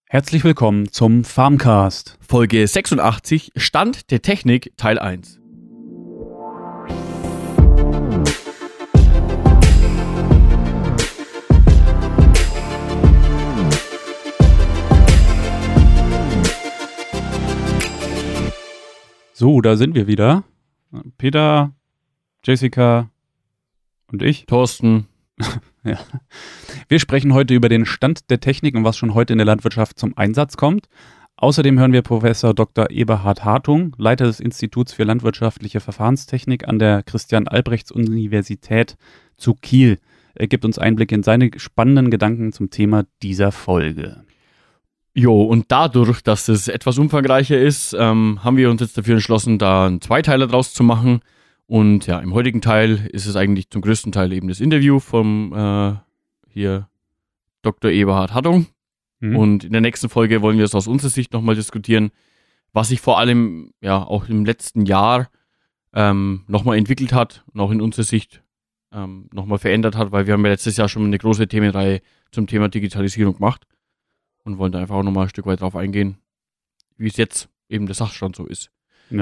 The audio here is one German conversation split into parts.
Herzlich willkommen zum Farmcast. Folge 86, Stand der Technik, Teil 1. So, da sind wir wieder. Peter, Jessica und ich. Thorsten. Ja. Wir sprechen heute über den Stand der Technik und was schon heute in der Landwirtschaft zum Einsatz kommt. Außerdem hören wir Professor Dr. Eberhard Hartung, Leiter des Instituts für landwirtschaftliche Verfahrenstechnik an der Christian-Albrechts-Universität zu Kiel. Er gibt uns Einblick in seine spannenden Gedanken zum Thema dieser Folge. Jo, und dadurch, dass es etwas umfangreicher ist, haben wir uns jetzt dafür entschlossen, da einen Zweiteiler draus zu machen. Und ja, im heutigen Teil ist es eigentlich zum größten Teil eben das Interview vom hier Dr. Eberhard Hartung. Und in der nächsten Folge wollen wir es aus unserer Sicht nochmal diskutieren, was sich vor allem ja auch im letzten Jahr nochmal entwickelt hat und auch in unserer Sicht nochmal verändert hat, weil wir haben ja letztes Jahr schon eine große Themenreihe zum Thema Digitalisierung gemacht und wollen da einfach auch nochmal ein Stück weit drauf eingehen, wie es jetzt eben der Sachstand so ist. Ja.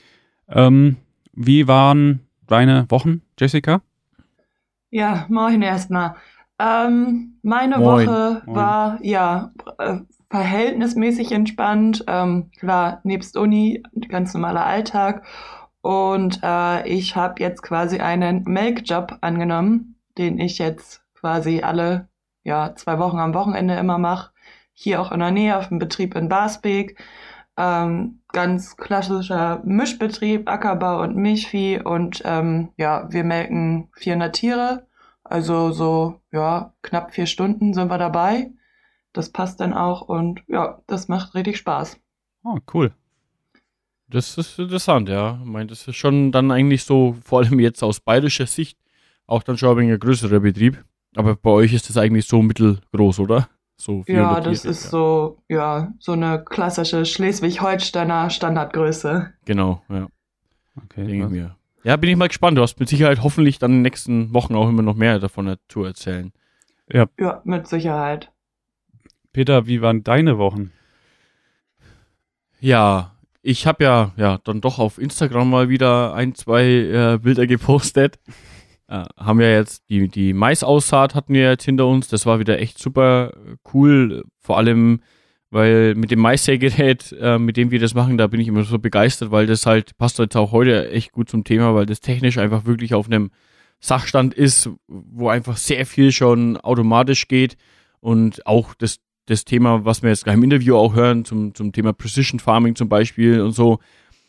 Wie waren deine Wochen, Jessica? Ja, moin erstmal. Meine Moin. Woche war verhältnismäßig entspannt. Klar, nebst Uni, ganz normaler Alltag. Und ich habe jetzt quasi einen Melkjob angenommen, den ich jetzt quasi alle 2 Wochen am Wochenende immer mache. Hier auch in der Nähe auf dem Betrieb in Barsbek. Ganz klassischer Mischbetrieb, Ackerbau und Milchvieh. Und wir melken 400 Tiere. Also so, knapp 4 Stunden sind wir dabei. Das passt dann auch und ja, das macht richtig Spaß. Oh, cool. Das ist interessant, ja. Ich meine, das ist schon dann eigentlich so, vor allem jetzt aus bayerischer Sicht, auch dann schon ein wenig ein größerer Betrieb. Aber bei euch ist das eigentlich so mittelgroß, oder? So 400 Ja, das Tiere, ist so eine klassische Schleswig-Holsteiner Standardgröße. Genau, ja. Okay, Denke ich mir. Ja, bin ich mal gespannt. Du hast mit Sicherheit hoffentlich dann in den nächsten Wochen auch immer noch mehr davon zu erzählen. Ja, mit Sicherheit. Peter, wie waren deine Wochen? Ja, ich habe ja dann doch auf Instagram mal wieder 1-2 Bilder gepostet. Haben wir jetzt die Maisaussaat hatten wir jetzt hinter uns. Das war wieder echt super cool. Vor allem, weil mit dem Maissägerät, mit dem wir das machen, da bin ich immer so begeistert, weil das halt, passt jetzt auch heute echt gut zum Thema, weil das technisch einfach wirklich auf einem Sachstand ist, wo einfach sehr viel schon automatisch geht und auch das Thema, was wir jetzt gleich im Interview auch hören, zum Thema Precision Farming zum Beispiel und so,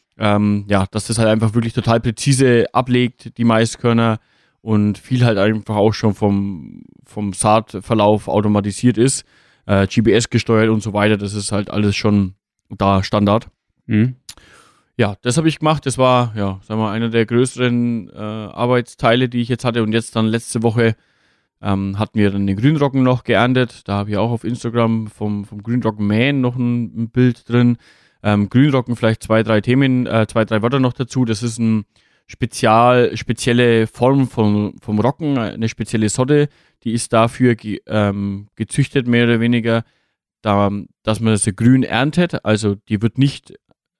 dass das halt einfach wirklich total präzise ablegt, die Maiskörner und viel halt einfach auch schon vom Saatverlauf automatisiert ist. GPS gesteuert und so weiter, das ist halt alles schon da Standard. Mhm. Ja, das habe ich gemacht. Das war, einer der größeren Arbeitsteile, die ich jetzt hatte. Und jetzt dann letzte Woche hatten wir dann den Grünroggen noch geerntet. Da habe ich auch auf Instagram vom Grünroggen mähen noch ein Bild drin. Grünroggen vielleicht 2-3 Themen, 2-3 Wörter noch dazu. Das ist eine spezielle Form vom Roggen, eine spezielle Sorte. Die ist dafür gezüchtet, mehr oder weniger, dass man sie grün erntet. Also die wird nicht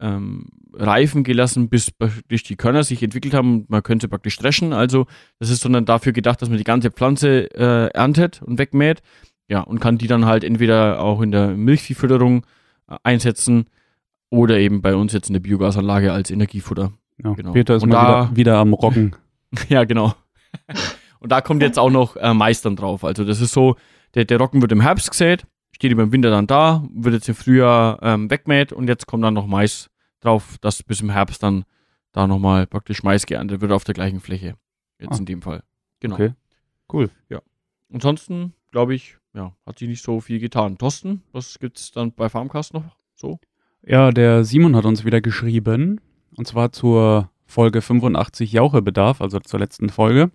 reifen gelassen, bis praktisch die Körner sich entwickelt haben. Man könnte sie praktisch dreschen. Also das ist sondern dafür gedacht, dass man die ganze Pflanze erntet und wegmäht. Ja, und kann die dann halt entweder auch in der Milchviehfütterung einsetzen oder eben bei uns jetzt in der Biogasanlage als Energiefutter. Ja, Genau. Peter ist und mal wieder am Roggen. Ja, genau. Und da kommt jetzt auch noch Mais dann drauf. Also das ist so, der Roggen wird im Herbst gesät, steht über den Winter dann da, wird jetzt im Frühjahr wegmäht und jetzt kommt dann noch Mais drauf, dass bis im Herbst dann da nochmal praktisch Mais geerntet wird auf der gleichen Fläche. Jetzt in dem Fall. Genau. Okay, cool. Ja. Ansonsten, glaube ich, hat sich nicht so viel getan. Thorsten, was gibt's dann bei Farmcast noch so? Ja, der Simon hat uns wieder geschrieben, und zwar zur Folge 85 Jauchebedarf, also zur letzten Folge.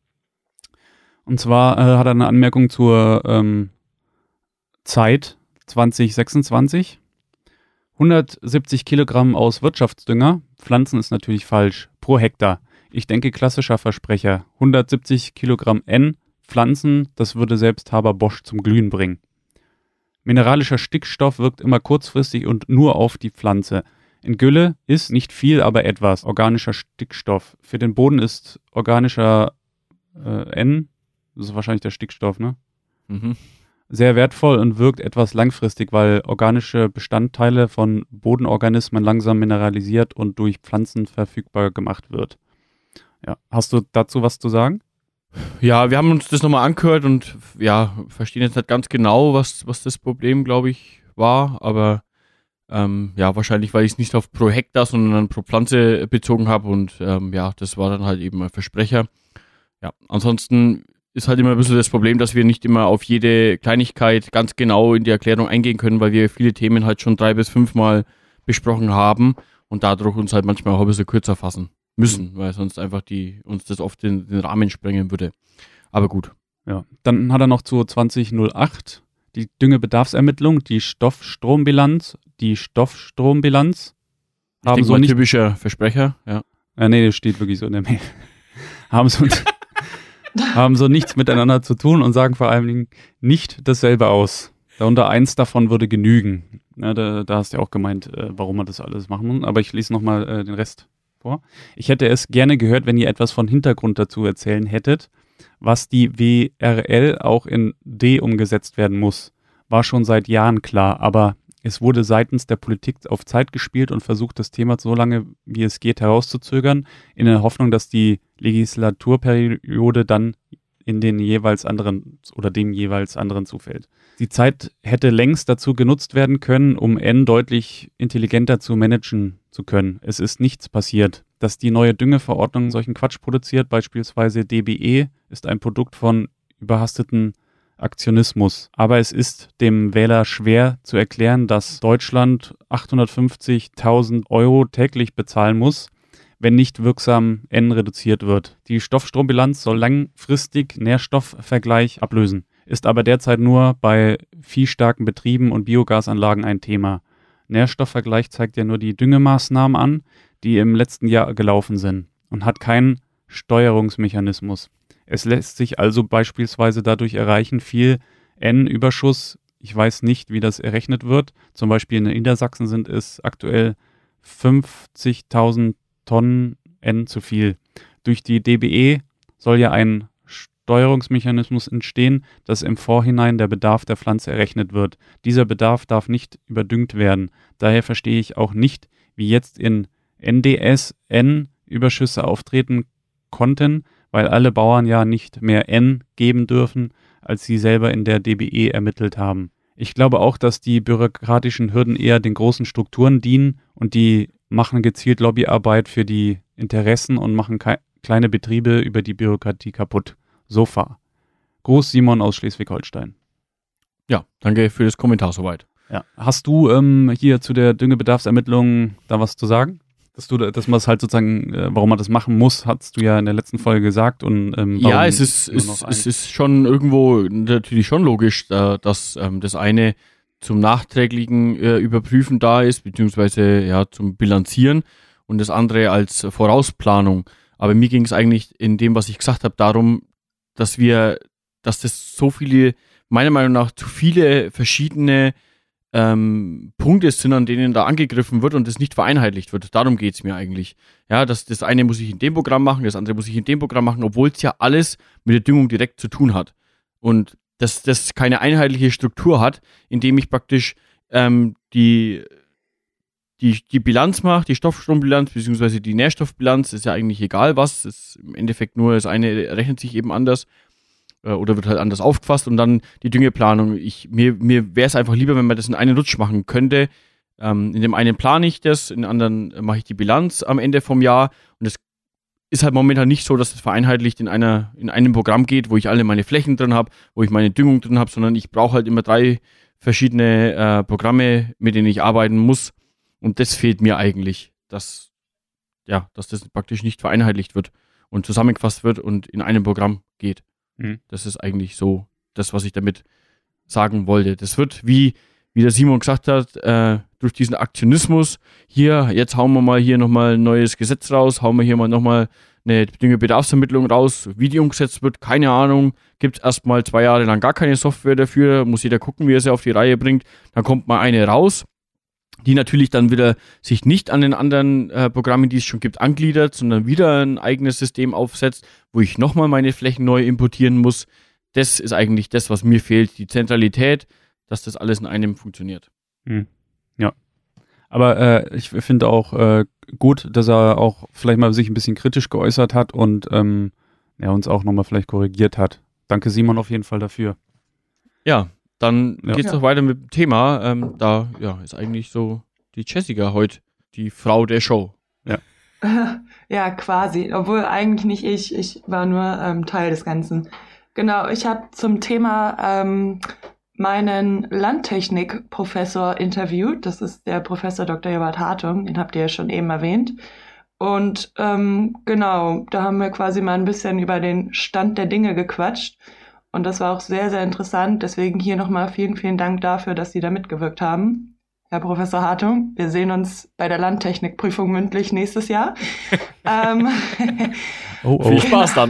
Und zwar hat er eine Anmerkung zur Zeit 2026. 170 Kilogramm aus Wirtschaftsdünger, Pflanzen ist natürlich falsch, pro Hektar. Ich denke klassischer Versprecher, 170 Kilogramm N, Pflanzen, das würde selbst Haber-Bosch zum Glühen bringen. Mineralischer Stickstoff wirkt immer kurzfristig und nur auf die Pflanze. In Gülle ist nicht viel, aber etwas organischer Stickstoff. Für den Boden ist organischer N, das ist wahrscheinlich der Stickstoff, ne? Mhm. Sehr wertvoll und wirkt etwas langfristig, weil organische Bestandteile von Bodenorganismen langsam mineralisiert und durch Pflanzen verfügbar gemacht wird. Ja, hast du dazu was zu sagen? Ja, wir haben uns das nochmal angehört und ja, verstehen jetzt nicht ganz genau, was das Problem, glaube ich, war, aber ja, wahrscheinlich, weil ich es nicht auf pro Hektar, sondern pro Pflanze bezogen habe und ja, das war dann halt eben ein Versprecher. Ja, ansonsten ist halt immer ein bisschen das Problem, dass wir nicht immer auf jede Kleinigkeit ganz genau in die Erklärung eingehen können, weil wir viele Themen halt schon 3 bis 5 Mal besprochen haben und dadurch uns halt manchmal auch ein bisschen kürzer fassen müssen, weil sonst einfach uns das oft den Rahmen sprengen würde. Aber gut. Ja, dann hat er noch zu 2008 die Düngebedarfsermittlung, die Stoffstrombilanz. Ich denke mal, typischer Versprecher, ja. Nee, das steht wirklich so in der Mail. haben so nichts miteinander zu tun und sagen vor allen Dingen nicht dasselbe aus. Darunter eins davon würde genügen. Ja, da hast du ja auch gemeint, warum man das alles machen muss. Aber ich lese nochmal den Rest vor. Ich hätte es gerne gehört, wenn ihr etwas von Hintergrund dazu erzählen hättet, was die WRL auch in D umgesetzt werden muss. War schon seit Jahren klar, aber es wurde seitens der Politik auf Zeit gespielt und versucht, das Thema so lange wie es geht herauszuzögern, in der Hoffnung, dass die Legislaturperiode dann in den jeweils anderen oder dem jeweils anderen zufällt. Die Zeit hätte längst dazu genutzt werden können, um N deutlich intelligenter zu managen zu können. Es ist nichts passiert. Dass die neue Düngeverordnung solchen Quatsch produziert, beispielsweise DBE, ist ein Produkt von überhasteten Aktionismus. Aber es ist dem Wähler schwer zu erklären, dass Deutschland 850.000 Euro täglich bezahlen muss, wenn nicht wirksam N reduziert wird. Die Stoffstrombilanz soll langfristig Nährstoffvergleich ablösen, ist aber derzeit nur bei viehstarken Betrieben und Biogasanlagen ein Thema. Nährstoffvergleich zeigt ja nur die Düngemaßnahmen an, die im letzten Jahr gelaufen sind und hat keinen Steuerungsmechanismus. Es lässt sich also beispielsweise dadurch erreichen, viel N-Überschuss. Ich weiß nicht, wie das errechnet wird. Zum Beispiel in Niedersachsen sind es aktuell 50.000 Tonnen N zu viel. Durch die DBE soll ja ein Steuerungsmechanismus entstehen, dass im Vorhinein der Bedarf der Pflanze errechnet wird. Dieser Bedarf darf nicht überdüngt werden. Daher verstehe ich auch nicht, wie jetzt in NDS N-Überschüsse auftreten konnten, weil alle Bauern ja nicht mehr N geben dürfen, als sie selber in der DBE ermittelt haben. Ich glaube auch, dass die bürokratischen Hürden eher den großen Strukturen dienen und die machen gezielt Lobbyarbeit für die Interessen und machen kleine Betriebe über die Bürokratie kaputt. Sofa. Gruß Simon aus Schleswig-Holstein. Ja, danke für das Kommentar soweit. Ja. Hast du hier zu der Düngebedarfsermittlung da was zu sagen? Dass man es halt sozusagen, warum man das machen muss, hast du ja in der letzten Folge gesagt. Und ja, es ist schon irgendwo natürlich schon logisch, dass das eine zum nachträglichen Überprüfen da ist, beziehungsweise ja zum Bilanzieren und das andere als Vorausplanung. Aber mir ging es eigentlich in dem, was ich gesagt habe, darum, dass das so viele, meiner Meinung nach, zu viele verschiedene Punkte sind, an denen da angegriffen wird und das nicht vereinheitlicht wird. Darum geht's mir eigentlich. Ja, das eine muss ich in dem Programm machen, das andere muss ich in dem Programm machen, obwohl es ja alles mit der Düngung direkt zu tun hat. Und dass das keine einheitliche Struktur hat, indem ich praktisch die Bilanz mache, die Stoffstrombilanz beziehungsweise die Nährstoffbilanz, ist ja eigentlich egal was, ist im Endeffekt nur das eine rechnet sich eben anders oder wird halt anders aufgefasst und dann die Düngeplanung. Mir wäre es einfach lieber, wenn man das in einen Rutsch machen könnte. In dem einen plane ich das, in dem anderen mache ich die Bilanz am Ende vom Jahr und es ist halt momentan nicht so, dass es vereinheitlicht in einem Programm geht, wo ich alle meine Flächen drin habe, wo ich meine Düngung drin habe, sondern ich brauche halt immer 3 verschiedene Programme, mit denen ich arbeiten muss. Und das fehlt mir eigentlich, dass das praktisch nicht vereinheitlicht wird und zusammengefasst wird und in einem Programm geht. Mhm. Das ist eigentlich so das, was ich damit sagen wollte. Das wird, wie der Simon gesagt hat, durch diesen Aktionismus hier, jetzt hauen wir mal hier nochmal ein neues Gesetz raus, hauen wir hier mal nochmal eine Düngebedarfsermittlung raus, wie die umgesetzt wird, keine Ahnung, gibt es erstmal 2 Jahre lang gar keine Software dafür, muss jeder gucken, wie er sie auf die Reihe bringt, dann kommt mal eine raus, die natürlich dann wieder sich nicht an den anderen Programmen, die es schon gibt, angliedert, sondern wieder ein eigenes System aufsetzt, wo ich nochmal meine Flächen neu importieren muss. Das ist eigentlich das, was mir fehlt, die Zentralität, dass das alles in einem funktioniert. Ja, aber ich finde auch gut, dass er auch vielleicht mal sich ein bisschen kritisch geäußert hat und uns auch nochmal vielleicht korrigiert hat. Danke Simon auf jeden Fall dafür. Ja, dann geht's doch weiter mit dem Thema. Da ist eigentlich so die Jessica heute die Frau der Show. Ja. Ja, quasi. Obwohl eigentlich nicht ich. Ich war nur Teil des Ganzen. Genau, ich habe zum Thema meinen Landtechnik-Professor interviewt. Das ist der Professor Dr. Eberhard Hartung. Den habt ihr ja schon eben erwähnt. Und genau, da haben wir quasi mal ein bisschen über den Stand der Dinge gequatscht. Und das war auch sehr, sehr interessant. Deswegen hier nochmal vielen, vielen Dank dafür, dass Sie da mitgewirkt haben. Herr Professor Hartung, wir sehen uns bei der Landtechnikprüfung mündlich nächstes Jahr. Viel Spaß dann.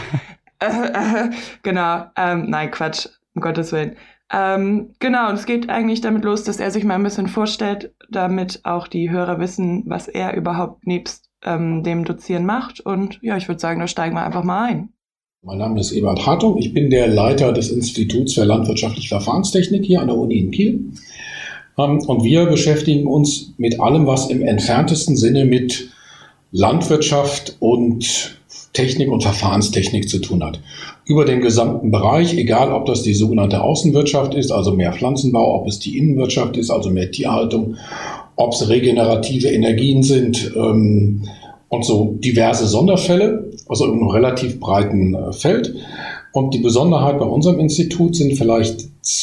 Genau, nein, Quatsch, um Gottes Willen. Genau, und es geht eigentlich damit los, dass er sich mal ein bisschen vorstellt, damit auch die Hörer wissen, was er überhaupt nebst dem Dozieren macht. Und ja, ich würde sagen, da steigen wir einfach mal ein. Mein Name ist Eberhard Hartung. Ich bin der Leiter des Instituts für landwirtschaftliche Verfahrenstechnik hier an der Uni in Kiel. Und wir beschäftigen uns mit allem, was im entferntesten Sinne mit Landwirtschaft und Technik und Verfahrenstechnik zu tun hat. Über den gesamten Bereich, egal ob das die sogenannte Außenwirtschaft ist, also mehr Pflanzenbau, ob es die Innenwirtschaft ist, also mehr Tierhaltung, ob es regenerative Energien sind und so diverse Sonderfälle, also in einem relativ breiten Feld. Und die Besonderheit bei unserem Institut sind vielleicht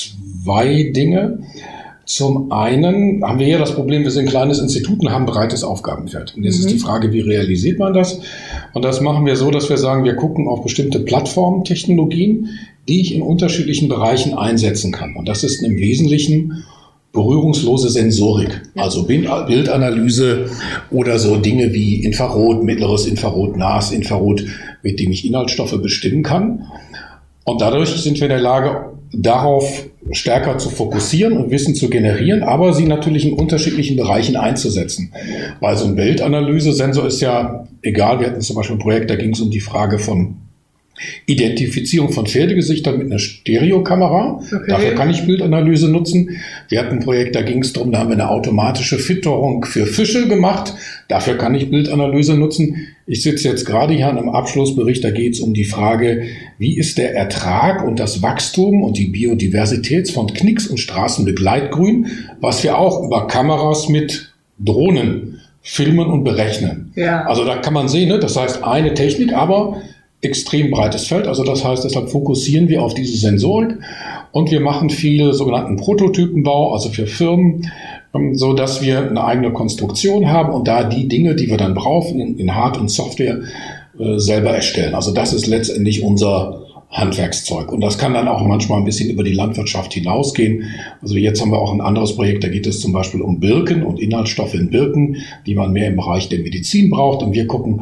2 Dinge. Zum einen haben wir hier das Problem, wir sind ein kleines Institut und haben ein breites Aufgabenfeld. Und jetzt ist die Frage, wie realisiert man das? Und das machen wir so, dass wir sagen, wir gucken auf bestimmte Plattformtechnologien, die ich in unterschiedlichen Bereichen einsetzen kann. Und das ist im Wesentlichen berührungslose Sensorik, also Bildanalyse oder so Dinge wie Infrarot, mittleres Infrarot, nahes Infrarot, mit dem ich Inhaltsstoffe bestimmen kann. Und dadurch sind wir in der Lage, darauf stärker zu fokussieren und Wissen zu generieren, aber sie natürlich in unterschiedlichen Bereichen einzusetzen. Weil so ein Bildanalyse-Sensor ist ja egal. Wir hatten zum Beispiel ein Projekt, da ging es um die Frage von Identifizierung von Pferdegesichtern mit einer Stereokamera. Okay. Dafür kann ich Bildanalyse nutzen. Wir hatten ein Projekt, da ging es darum, da haben wir eine automatische Fütterung für Fische gemacht. Dafür kann ich Bildanalyse nutzen. Ich sitze jetzt gerade hier an einem Abschlussbericht, da geht es um die Frage, wie ist der Ertrag und das Wachstum und die Biodiversität von Knicks und Straßenbegleitgrün, was wir auch über Kameras mit Drohnen filmen und berechnen. Ja. Also da kann man sehen, ne? Das heißt eine Technik, aber extrem breites Feld. Also das heißt, deshalb fokussieren wir auf diese Sensorik und wir machen viel sogenannten Prototypenbau, also für Firmen, so dass wir eine eigene Konstruktion haben und da die Dinge, die wir dann brauchen, in Hard- und Software selber erstellen. Also das ist letztendlich unser Handwerkszeug. Und das kann dann auch manchmal ein bisschen über die Landwirtschaft hinausgehen. Also jetzt haben wir auch ein anderes Projekt, da geht es zum Beispiel um Birken und Inhaltsstoffe in Birken, die man mehr im Bereich der Medizin braucht. Und wir gucken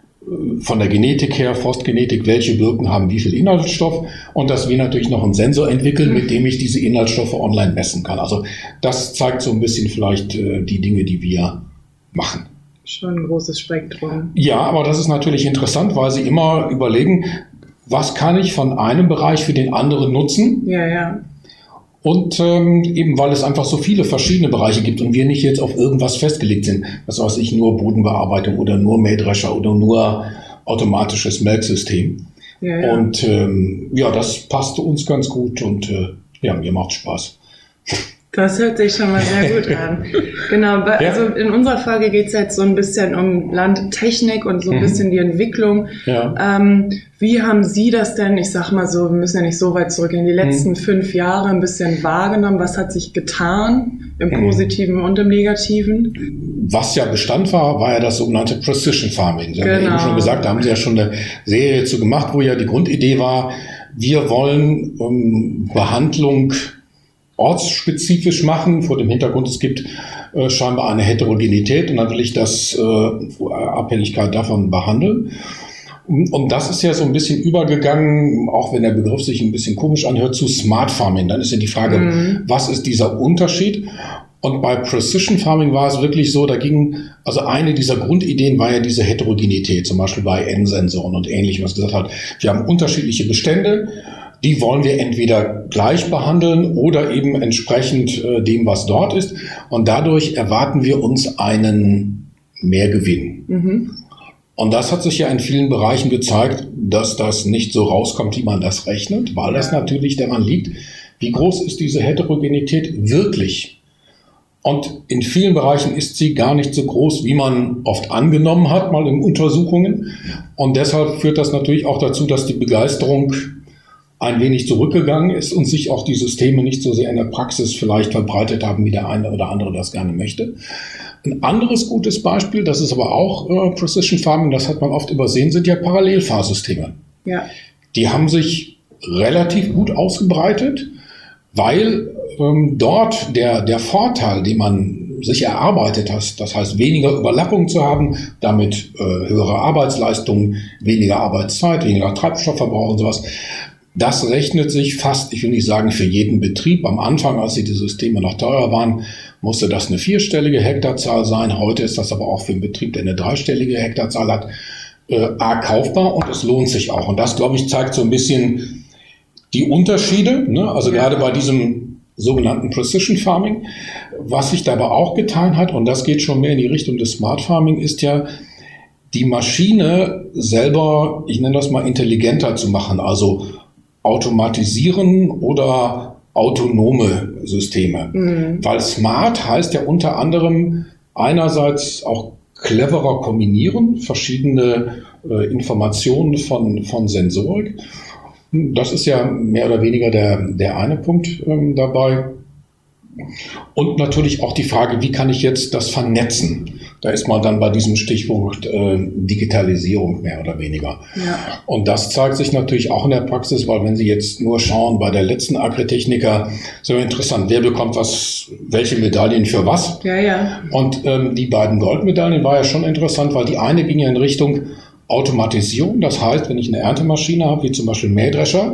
von der Genetik her, Forstgenetik, welche Birken haben wie viel Inhaltsstoff und dass wir natürlich noch einen Sensor entwickeln, mit dem ich diese Inhaltsstoffe online messen kann. Also das zeigt so ein bisschen vielleicht die Dinge, die wir machen. Schon ein großes Spektrum. Ja, aber das ist natürlich interessant, weil Sie immer überlegen, was kann ich von einem Bereich für den anderen nutzen? Ja. Und eben weil es einfach so viele verschiedene Bereiche gibt und wir nicht jetzt auf irgendwas festgelegt sind, was weiß ich, nur Bodenbearbeitung oder nur Mähdrescher oder nur automatisches Melksystem. Ja. Und das passte uns ganz gut und mir macht Spaß. Das hört sich schon mal sehr gut an. Genau, also in unserer Folge geht es jetzt so ein bisschen um Landtechnik und so ein bisschen die Entwicklung. Ja. Wie haben Sie das denn, ich sag mal so, wir müssen ja nicht so weit zurück, in die letzten 5 Jahre ein bisschen wahrgenommen? Was hat sich getan im Positiven und im Negativen? Was ja Bestand war ja das sogenannte Precision Farming. Sie haben ja eben schon gesagt, da haben Sie ja schon eine Serie zu gemacht, wo ja die Grundidee war, wir wollen Behandlung ortsspezifisch machen, vor dem Hintergrund, es gibt scheinbar eine Heterogenität und dann will ich das Abhängigkeit davon behandeln. Und das ist ja so ein bisschen übergegangen, auch wenn der Begriff sich ein bisschen komisch anhört, zu Smart Farming. Dann ist ja die Frage, was ist dieser Unterschied? Und bei Precision Farming war es wirklich so, also eine dieser Grundideen war ja diese Heterogenität, zum Beispiel bei N-Sensoren und Ähnlichem, was gesagt hat, wir haben unterschiedliche Bestände, die wollen wir entweder gleich behandeln oder eben entsprechend dem, was dort ist. Und dadurch erwarten wir uns einen Mehrgewinn. Mhm. Und das hat sich ja in vielen Bereichen gezeigt, dass das nicht so rauskommt, wie man das rechnet, weil das natürlich daran liegt, wie groß ist diese Heterogenität wirklich? Und in vielen Bereichen ist sie gar nicht so groß, wie man oft angenommen hat, mal in Untersuchungen. Und deshalb führt das natürlich auch dazu, dass die Begeisterung ein wenig zurückgegangen ist und sich auch die Systeme nicht so sehr in der Praxis vielleicht verbreitet haben, wie der eine oder andere das gerne möchte. Ein anderes gutes Beispiel, das ist aber auch Precision Farming, das hat man oft übersehen, sind ja Parallelfahrsysteme. Ja. Die haben sich relativ gut ausgebreitet, weil dort der Vorteil, den man sich erarbeitet hat, das heißt weniger Überlappung zu haben, damit höhere Arbeitsleistung, weniger Arbeitszeit, weniger Treibstoffverbrauch und sowas, das rechnet sich fast, ich will nicht sagen für jeden Betrieb. Am Anfang, als die Systeme noch teuer waren, musste das eine 4-stellige Hektarzahl sein. Heute ist das aber auch für einen Betrieb, der eine 3-stellige Hektarzahl hat, kaufbar und es lohnt sich auch. Und das, glaube ich, zeigt so ein bisschen die Unterschiede, ne? Also gerade bei diesem sogenannten Precision Farming. Was sich dabei auch getan hat, und das geht schon mehr in die Richtung des Smart Farming, ist ja, die Maschine selber, ich nenne das mal, intelligenter zu machen, also automatisieren oder autonome Systeme. Mhm. Weil Smart heißt ja unter anderem einerseits auch cleverer kombinieren, verschiedene Informationen von Sensorik. Das ist ja mehr oder weniger der eine Punkt dabei. Und natürlich auch die Frage, wie kann ich jetzt das vernetzen? Da ist man dann bei diesem Stichwort Digitalisierung mehr oder weniger. Ja. Und das zeigt sich natürlich auch in der Praxis, weil wenn Sie jetzt nur schauen, bei der letzten Agritechnica, ist ja interessant, wer bekommt welche Medaillen für was. Ja, ja. Und die beiden Goldmedaillen war ja schon interessant, weil die eine ging ja in Richtung Automatisierung. Das heißt, wenn ich eine Erntemaschine habe, wie zum Beispiel Mähdrescher,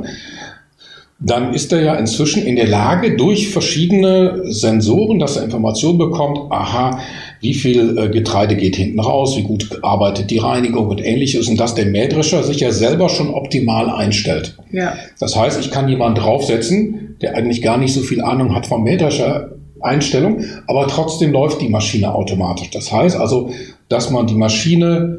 dann ist er ja inzwischen in der Lage, durch verschiedene Sensoren, dass er Informationen bekommt, aha, wie viel Getreide geht hinten raus, wie gut arbeitet die Reinigung und Ähnliches, und dass der Mähdrescher sich ja selber schon optimal einstellt. Ja. Das heißt, ich kann jemanden draufsetzen, der eigentlich gar nicht so viel Ahnung hat von Mähdrescher-Einstellung, aber trotzdem läuft die Maschine automatisch. Das heißt also, dass man die Maschine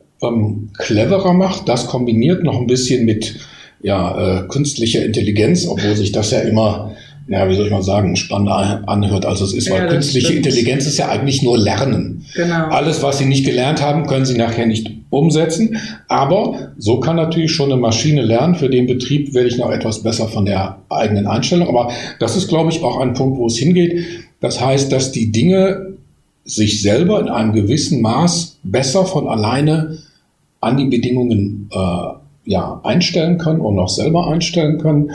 cleverer macht, das kombiniert noch ein bisschen mit künstlicher Intelligenz, obwohl sich das ja immer, wie soll ich mal sagen, spannend anhört, als es ist, weil künstliche Intelligenz ist ja eigentlich nur Lernen. Genau. Alles, was Sie nicht gelernt haben, können Sie nachher nicht umsetzen, aber so kann natürlich schon eine Maschine lernen. Für den Betrieb werde ich noch etwas besser von der eigenen Einstellung, aber das ist, glaube ich, auch ein Punkt, wo es hingeht. Das heißt, dass die Dinge sich selber in einem gewissen Maß besser von alleine an die Bedingungen einstellen können und auch selber einstellen können,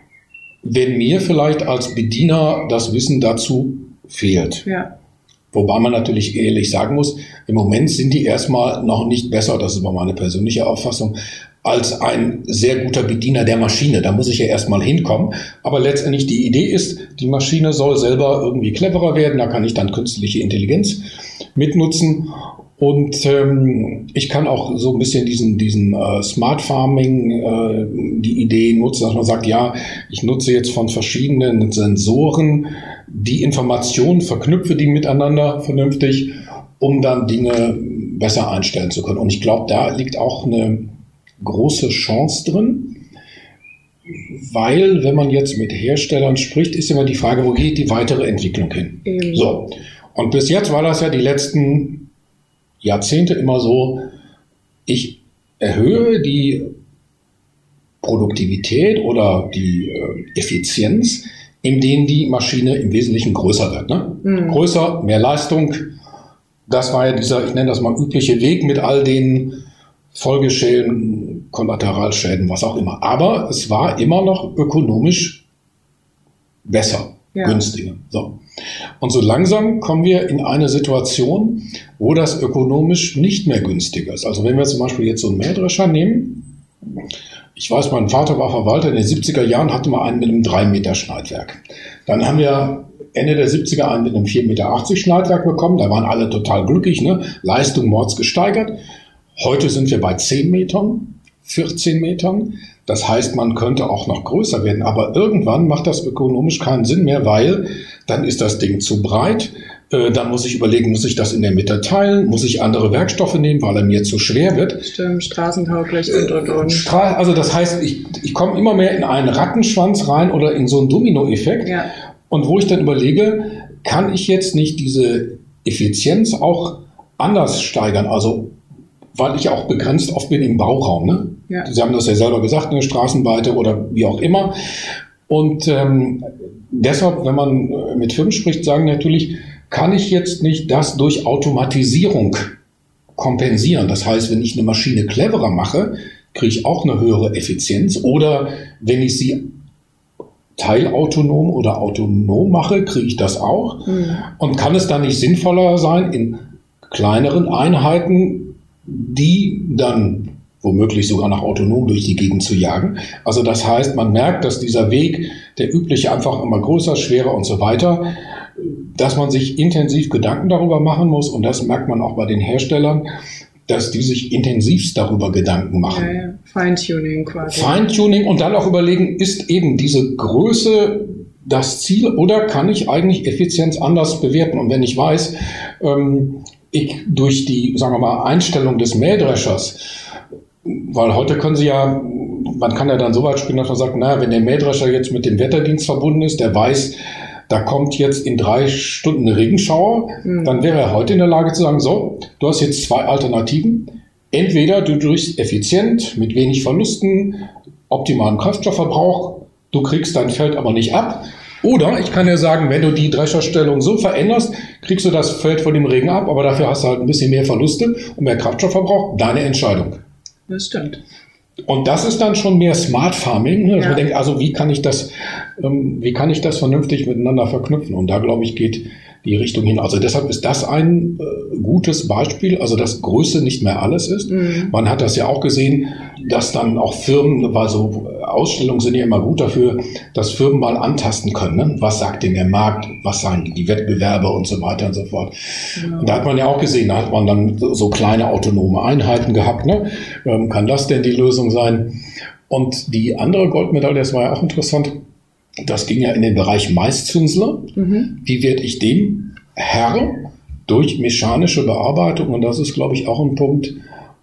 wenn mir vielleicht als Bediener das Wissen dazu fehlt. Ja. Wobei man natürlich ehrlich sagen muss, im Moment sind die erstmal noch nicht besser, das ist aber meine persönliche Auffassung, als ein sehr guter Bediener der Maschine. Da muss ich ja erstmal hinkommen. Aber letztendlich die Idee ist, die Maschine soll selber irgendwie cleverer werden, da kann ich dann künstliche Intelligenz mitnutzen. Und ich kann auch so ein bisschen diesen Smart Farming, die Idee nutzen, dass man sagt, ja, ich nutze jetzt von verschiedenen Sensoren die Informationen, verknüpfe die miteinander vernünftig, um dann Dinge besser einstellen zu können. Und ich glaube, da liegt auch eine große Chance drin, weil, wenn man jetzt mit Herstellern spricht, ist immer die Frage, wo geht die weitere Entwicklung hin? So. Und bis jetzt war das ja die letzten Jahrzehnte immer so, ich erhöhe die Produktivität oder die Effizienz, indem die Maschine im Wesentlichen größer wird. Ne? Mhm. Größer, mehr Leistung. Das war ja dieser, ich nenne das mal, übliche Weg mit all den Folgeschäden, Kollateralschäden, was auch immer. Aber es war immer noch ökonomisch besser, günstiger. So. Und so langsam kommen wir in eine Situation, wo das ökonomisch nicht mehr günstig ist. Also wenn wir zum Beispiel jetzt so einen Mähdrescher nehmen, ich weiß, mein Vater war Verwalter, in den 70er Jahren hatte man einen mit einem 3 Meter Schneidwerk. Dann haben wir Ende der 70er einen mit einem 4,80 Meter Schneidwerk bekommen, da waren alle total glücklich, ne? Leistung mords gesteigert. Heute sind wir bei 10 Metern, 14 Metern. Das heißt, man könnte auch noch größer werden, aber irgendwann macht das ökonomisch keinen Sinn mehr, weil dann ist das Ding zu breit. Dann muss ich überlegen, muss ich das in der Mitte teilen? Muss ich andere Werkstoffe nehmen, weil er mir zu schwer wird? Stimmt, straßentauglich und. Also das heißt, ich komme immer mehr in einen Rattenschwanz rein oder in so einen Dominoeffekt. Ja. Und wo ich dann überlege, kann ich jetzt nicht diese Effizienz auch anders steigern? Also weil ich auch begrenzt oft bin im Bauraum. Ne? Ja. Sie haben das ja selber gesagt, eine Straßenweite oder wie auch immer. Und deshalb, wenn man mit Firmen spricht, sagen natürlich, kann ich jetzt nicht das durch Automatisierung kompensieren. Das heißt, wenn ich eine Maschine cleverer mache, kriege ich auch eine höhere Effizienz. Oder wenn ich sie teilautonom oder autonom mache, kriege ich das auch. Und kann es dann nicht sinnvoller sein, in kleineren Einheiten, die dann womöglich sogar noch autonom durch die Gegend zu jagen. Also das heißt, man merkt, dass dieser Weg, der übliche, einfach immer größer, schwerer und so weiter, dass man sich intensiv Gedanken darüber machen muss. Und das merkt man auch bei den Herstellern, dass die sich intensivst darüber Gedanken machen. Ja. Feintuning quasi. Feintuning und dann auch überlegen, ist eben diese Größe das Ziel oder kann ich eigentlich Effizienz anders bewerten? Und wenn ich weiß, ich durch die, sagen wir mal, Einstellung des Mähdreschers, weil heute können Sie ja, man kann ja dann so weit spielen, dass man sagt, naja, wenn der Mähdrescher jetzt mit dem Wetterdienst verbunden ist, der weiß, da kommt jetzt in 3 Stunden eine Regenschauer, dann wäre er heute in der Lage zu sagen, so, du hast jetzt 2 Alternativen. Entweder du drückst effizient, mit wenig Verlusten, optimalen Kraftstoffverbrauch, du kriegst dein Feld aber nicht ab. Oder ich kann dir sagen, wenn du die Drescherstellung so veränderst, kriegst du das Feld vor dem Regen ab, aber dafür hast du halt ein bisschen mehr Verluste und mehr Kraftstoffverbrauch. Deine Entscheidung. Das stimmt. Und das ist dann schon mehr Smart Farming, dass man denkt, also wie kann ich das vernünftig miteinander verknüpfen? Und da, glaube ich, geht die Richtung hin. Also deshalb ist das ein gutes Beispiel, also dass Größe nicht mehr alles ist. Man hat das ja auch gesehen, dass dann auch Firmen, weil so Ausstellungen sind ja immer gut dafür, dass Firmen mal antasten können. Ne? Was sagt denn der Markt? Was sagen die Wettbewerber und so weiter und so fort? Ja. Und da hat man ja auch gesehen, da hat man dann so kleine autonome Einheiten gehabt. Ne? Kann das denn die Lösung sein? Und die andere Goldmedaille, das war ja auch interessant, das ging ja in den Bereich Maiszünsler. Wie werde ich dem Herr durch mechanische Bearbeitung? Und das ist, glaube ich, auch ein Punkt,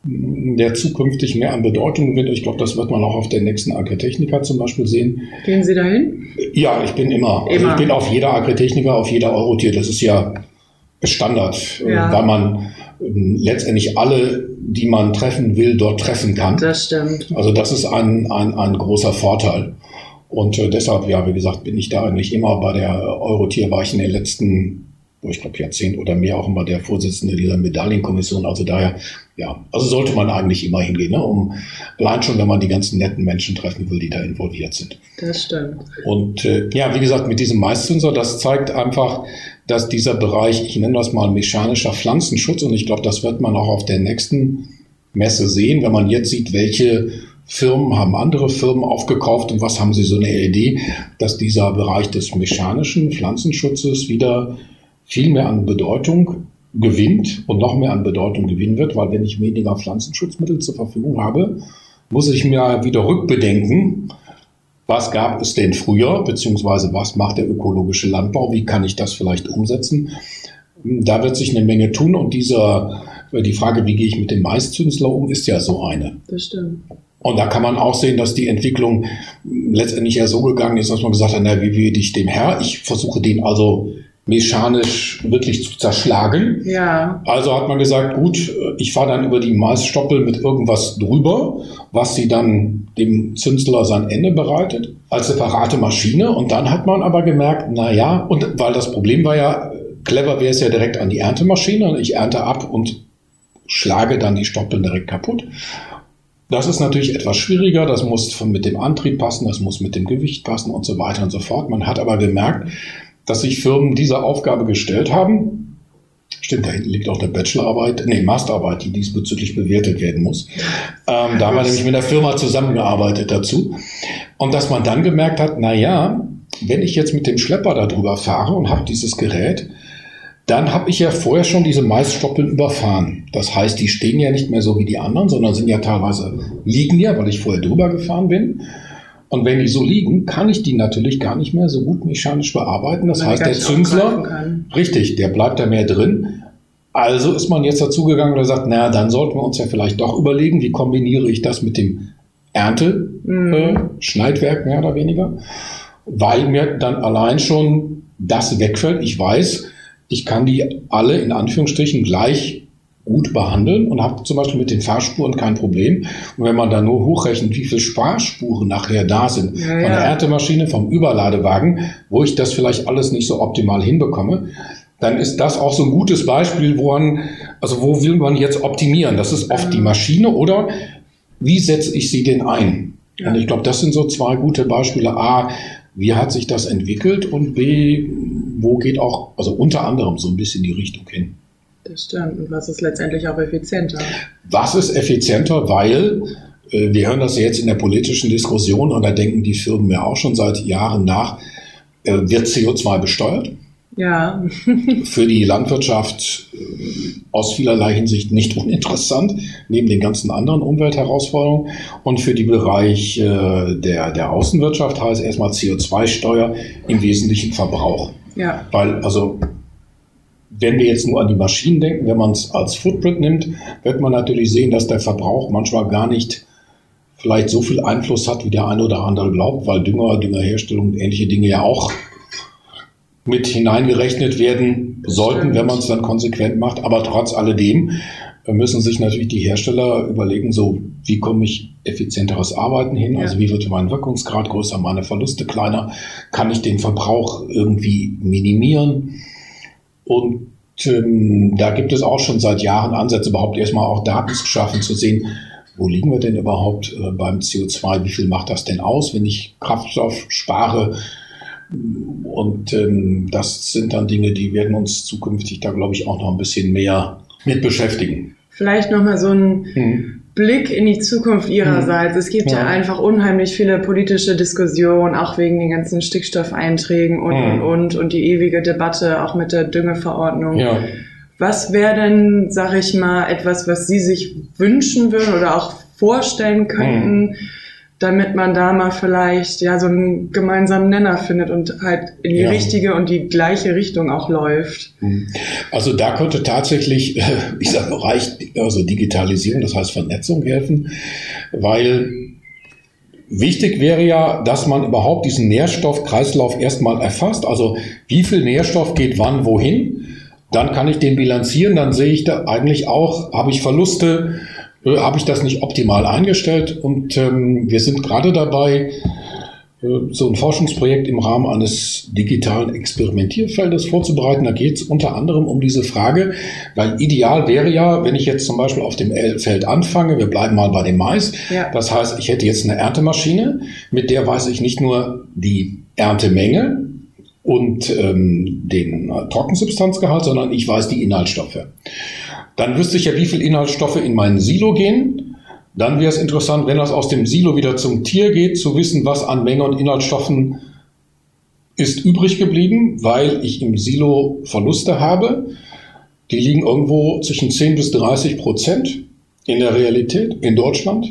der zukünftig mehr an Bedeutung gewinnt. Ich glaube, das wird man auch auf der nächsten Agritechnica zum Beispiel sehen. Gehen Sie dahin? Ja, ich bin immer. Also ich bin auf jeder Agritechnica, auf jeder Eurotier. Das ist ja Standard, weil man letztendlich alle, die man treffen will, dort treffen kann. Das stimmt. Also das ist ein großer Vorteil. Und deshalb, ja, wie gesagt, bin ich da eigentlich immer bei der Eurotier, war ich in den letzten, ich glaube, Jahrzehnt oder mehr auch immer der Vorsitzende dieser Medaillenkommission. Also daher, ja, also sollte man eigentlich immer hingehen, ne? Allein schon, wenn man die ganzen netten Menschen treffen will, die da involviert sind. Das stimmt. Und ja, wie gesagt, mit diesem Maiszünsler, das zeigt einfach, dass dieser Bereich, ich nenne das mal mechanischer Pflanzenschutz, und ich glaube, das wird man auch auf der nächsten Messe sehen, wenn man jetzt sieht, welche Firmen haben andere Firmen aufgekauft und was haben sie so eine Idee, dass dieser Bereich des mechanischen Pflanzenschutzes wieder viel mehr an Bedeutung gewinnt und noch mehr an Bedeutung gewinnen wird, weil wenn ich weniger Pflanzenschutzmittel zur Verfügung habe, muss ich mir wieder rückbedenken, was gab es denn früher, beziehungsweise was macht der ökologische Landbau, wie kann ich das vielleicht umsetzen? Da wird sich eine Menge tun und die Frage, wie gehe ich mit dem Maiszünsler um, ist ja so eine. Das stimmt. Und da kann man auch sehen, dass die Entwicklung letztendlich ja so gegangen ist, dass man gesagt hat, na, wie werde ich dem Herr? Ich versuche den also mechanisch wirklich zu zerschlagen. Ja. Also hat man gesagt, gut, ich fahre dann über die Maisstoppel mit irgendwas drüber, was sie dann dem Zünsler sein Ende bereitet, als separate Maschine. Und dann hat man aber gemerkt, na ja, und weil das Problem war ja, clever wäre es ja direkt an die Erntemaschine. Ich ernte ab und schlage dann die Stoppeln direkt kaputt. Das ist natürlich etwas schwieriger, das muss mit dem Antrieb passen, das muss mit dem Gewicht passen und so weiter und so fort. Man hat aber gemerkt, dass sich Firmen diese Aufgabe gestellt haben. Stimmt, da hinten liegt auch eine Masterarbeit, die diesbezüglich bewertet werden muss. Da haben wir nämlich mit der Firma zusammengearbeitet dazu. Und dass man dann gemerkt hat, wenn ich jetzt mit dem Schlepper darüber fahre und habe dieses Gerät, dann habe ich ja vorher schon diese Maisstoppeln überfahren. Das heißt, die stehen ja nicht mehr so wie die anderen, sondern sind ja teilweise liegen ja, weil ich vorher drüber gefahren bin. Und wenn die so liegen, kann ich die natürlich gar nicht mehr so gut mechanisch bearbeiten. Das heißt, der Zünsler, richtig, der bleibt da mehr drin. Also ist man jetzt dazu gegangen und sagt, dann sollten wir uns ja vielleicht doch überlegen, wie kombiniere ich das mit dem Schneidwerk mehr oder weniger, weil mir dann allein schon das wegfällt. Ich weiß, ich kann die alle in Anführungsstrichen gleich gut behandeln und habe zum Beispiel mit den Fahrspuren kein Problem. Und wenn man dann nur hochrechnet, wie viele Fahrspuren nachher da sind, von der Erntemaschine, vom Überladewagen, wo ich das vielleicht alles nicht so optimal hinbekomme, dann ist das auch so ein gutes Beispiel, wo will man jetzt optimieren? Das ist oft die Maschine oder wie setze ich sie denn ein? Ja. Und ich glaube, das sind so zwei gute Beispiele. A, wie hat sich das entwickelt und B, wo geht auch, also unter anderem so ein bisschen die Richtung hin. Das stimmt. Und was ist letztendlich auch effizienter? Was ist effizienter, weil wir hören das ja jetzt in der politischen Diskussion und da denken die Firmen ja auch schon seit Jahren nach, wird CO2 besteuert? Ja. Für die Landwirtschaft aus vielerlei Hinsicht nicht uninteressant, neben den ganzen anderen Umweltherausforderungen. Und für den Bereich der Außenwirtschaft heißt erstmal CO2-Steuer im Wesentlichen Verbrauch. Ja. Weil, wenn wir jetzt nur an die Maschinen denken, wenn man es als Footprint nimmt, wird man natürlich sehen, dass der Verbrauch manchmal gar nicht vielleicht so viel Einfluss hat, wie der eine oder andere glaubt, weil Düngerherstellung und ähnliche Dinge ja auch mit hineingerechnet werden sollten, wenn man es dann konsequent macht. Aber trotz alledem müssen sich natürlich die Hersteller überlegen, so wie komme ich effizienteres Arbeiten hin, also wie wird mein Wirkungsgrad größer, meine Verluste kleiner, kann ich den Verbrauch irgendwie minimieren? Und da gibt es auch schon seit Jahren Ansätze, überhaupt erstmal auch Daten zu schaffen, zu sehen, wo liegen wir denn überhaupt beim CO2, wie viel macht das denn aus, wenn ich Kraftstoff spare? Und das sind dann Dinge, die werden uns zukünftig da, glaube ich, auch noch ein bisschen mehr mit beschäftigen. Vielleicht nochmal so ein Blick in die Zukunft Ihrerseits. Es gibt ja einfach unheimlich viele politische Diskussionen, auch wegen den ganzen Stickstoffeinträgen und die ewige Debatte auch mit der Düngeverordnung. Ja. Was wäre denn, sag ich mal, etwas, was Sie sich wünschen würden oder auch vorstellen könnten, damit man da mal vielleicht so einen gemeinsamen Nenner findet und halt in die richtige und die gleiche Richtung auch läuft? Also da könnte tatsächlich dieser Bereich, also Digitalisierung, das heißt Vernetzung helfen, weil wichtig wäre ja, dass man überhaupt diesen Nährstoffkreislauf erstmal erfasst, also wie viel Nährstoff geht wann wohin, dann kann ich den bilanzieren, dann sehe ich da eigentlich auch, habe ich Verluste, habe ich das nicht optimal eingestellt und wir sind gerade dabei, so ein Forschungsprojekt im Rahmen eines digitalen Experimentierfeldes vorzubereiten. Da geht es unter anderem um diese Frage, weil ideal wäre ja, wenn ich jetzt zum Beispiel auf dem Feld anfange, wir bleiben mal bei dem Mais, das heißt, ich hätte jetzt eine Erntemaschine, mit der weiß ich nicht nur die Erntemenge und den Trockensubstanzgehalt, sondern ich weiß die Inhaltsstoffe. Dann wüsste ich ja, wie viel Inhaltsstoffe in meinen Silo gehen. Dann wäre es interessant, wenn das aus dem Silo wieder zum Tier geht, zu wissen, was an Menge und Inhaltsstoffen ist übrig geblieben, weil ich im Silo Verluste habe. Die liegen irgendwo zwischen 10-30% in der Realität in Deutschland.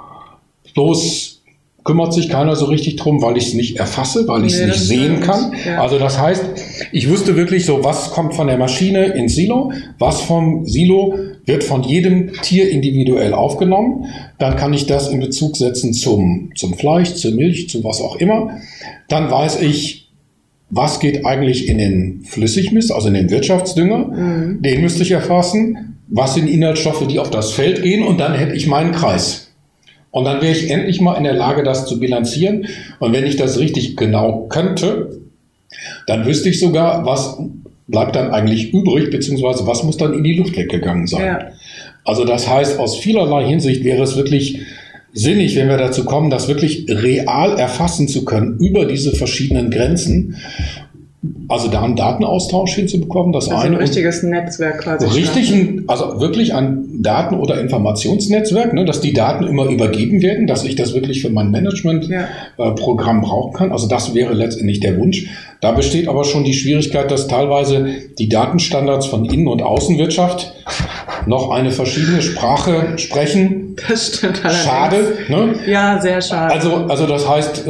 Bloß kümmert sich keiner so richtig drum, weil ich es nicht erfasse, weil ich es nicht sehen kann. Ja. Also das heißt, ich wüsste wirklich so, was kommt von der Maschine ins Silo, was vom Silo wird von jedem Tier individuell aufgenommen. Dann kann ich das in Bezug setzen zum Fleisch, zur Milch, zu was auch immer. Dann weiß ich, was geht eigentlich in den Flüssigmist, also in den Wirtschaftsdünger. Den müsste ich erfassen. Was sind Inhaltsstoffe, die auf das Feld gehen? Und dann hätte ich meinen Kreis. Und dann wäre ich endlich mal in der Lage, das zu bilanzieren. Und wenn ich das richtig genau könnte, dann wüsste ich sogar, was bleibt dann eigentlich übrig, beziehungsweise was muss dann in die Luft weggegangen sein. Ja. Also das heißt, aus vielerlei Hinsicht wäre es wirklich sinnig, wenn wir dazu kommen, das wirklich real erfassen zu können über diese verschiedenen Grenzen. Also da einen Datenaustausch hinzubekommen, das also eine. ein richtiges Netzwerk quasi. Richtig, also wirklich ein Daten- oder Informationsnetzwerk, ne, dass die Daten immer übergeben werden, dass ich das wirklich für mein Management-Programm brauchen kann. Also das wäre letztendlich der Wunsch. Da besteht aber schon die Schwierigkeit, dass teilweise die Datenstandards von Innen- und Außenwirtschaft noch eine verschiedene Sprache sprechen. Das stimmt allerdings. Schade, ne? Ja, sehr schade. Also das heißt,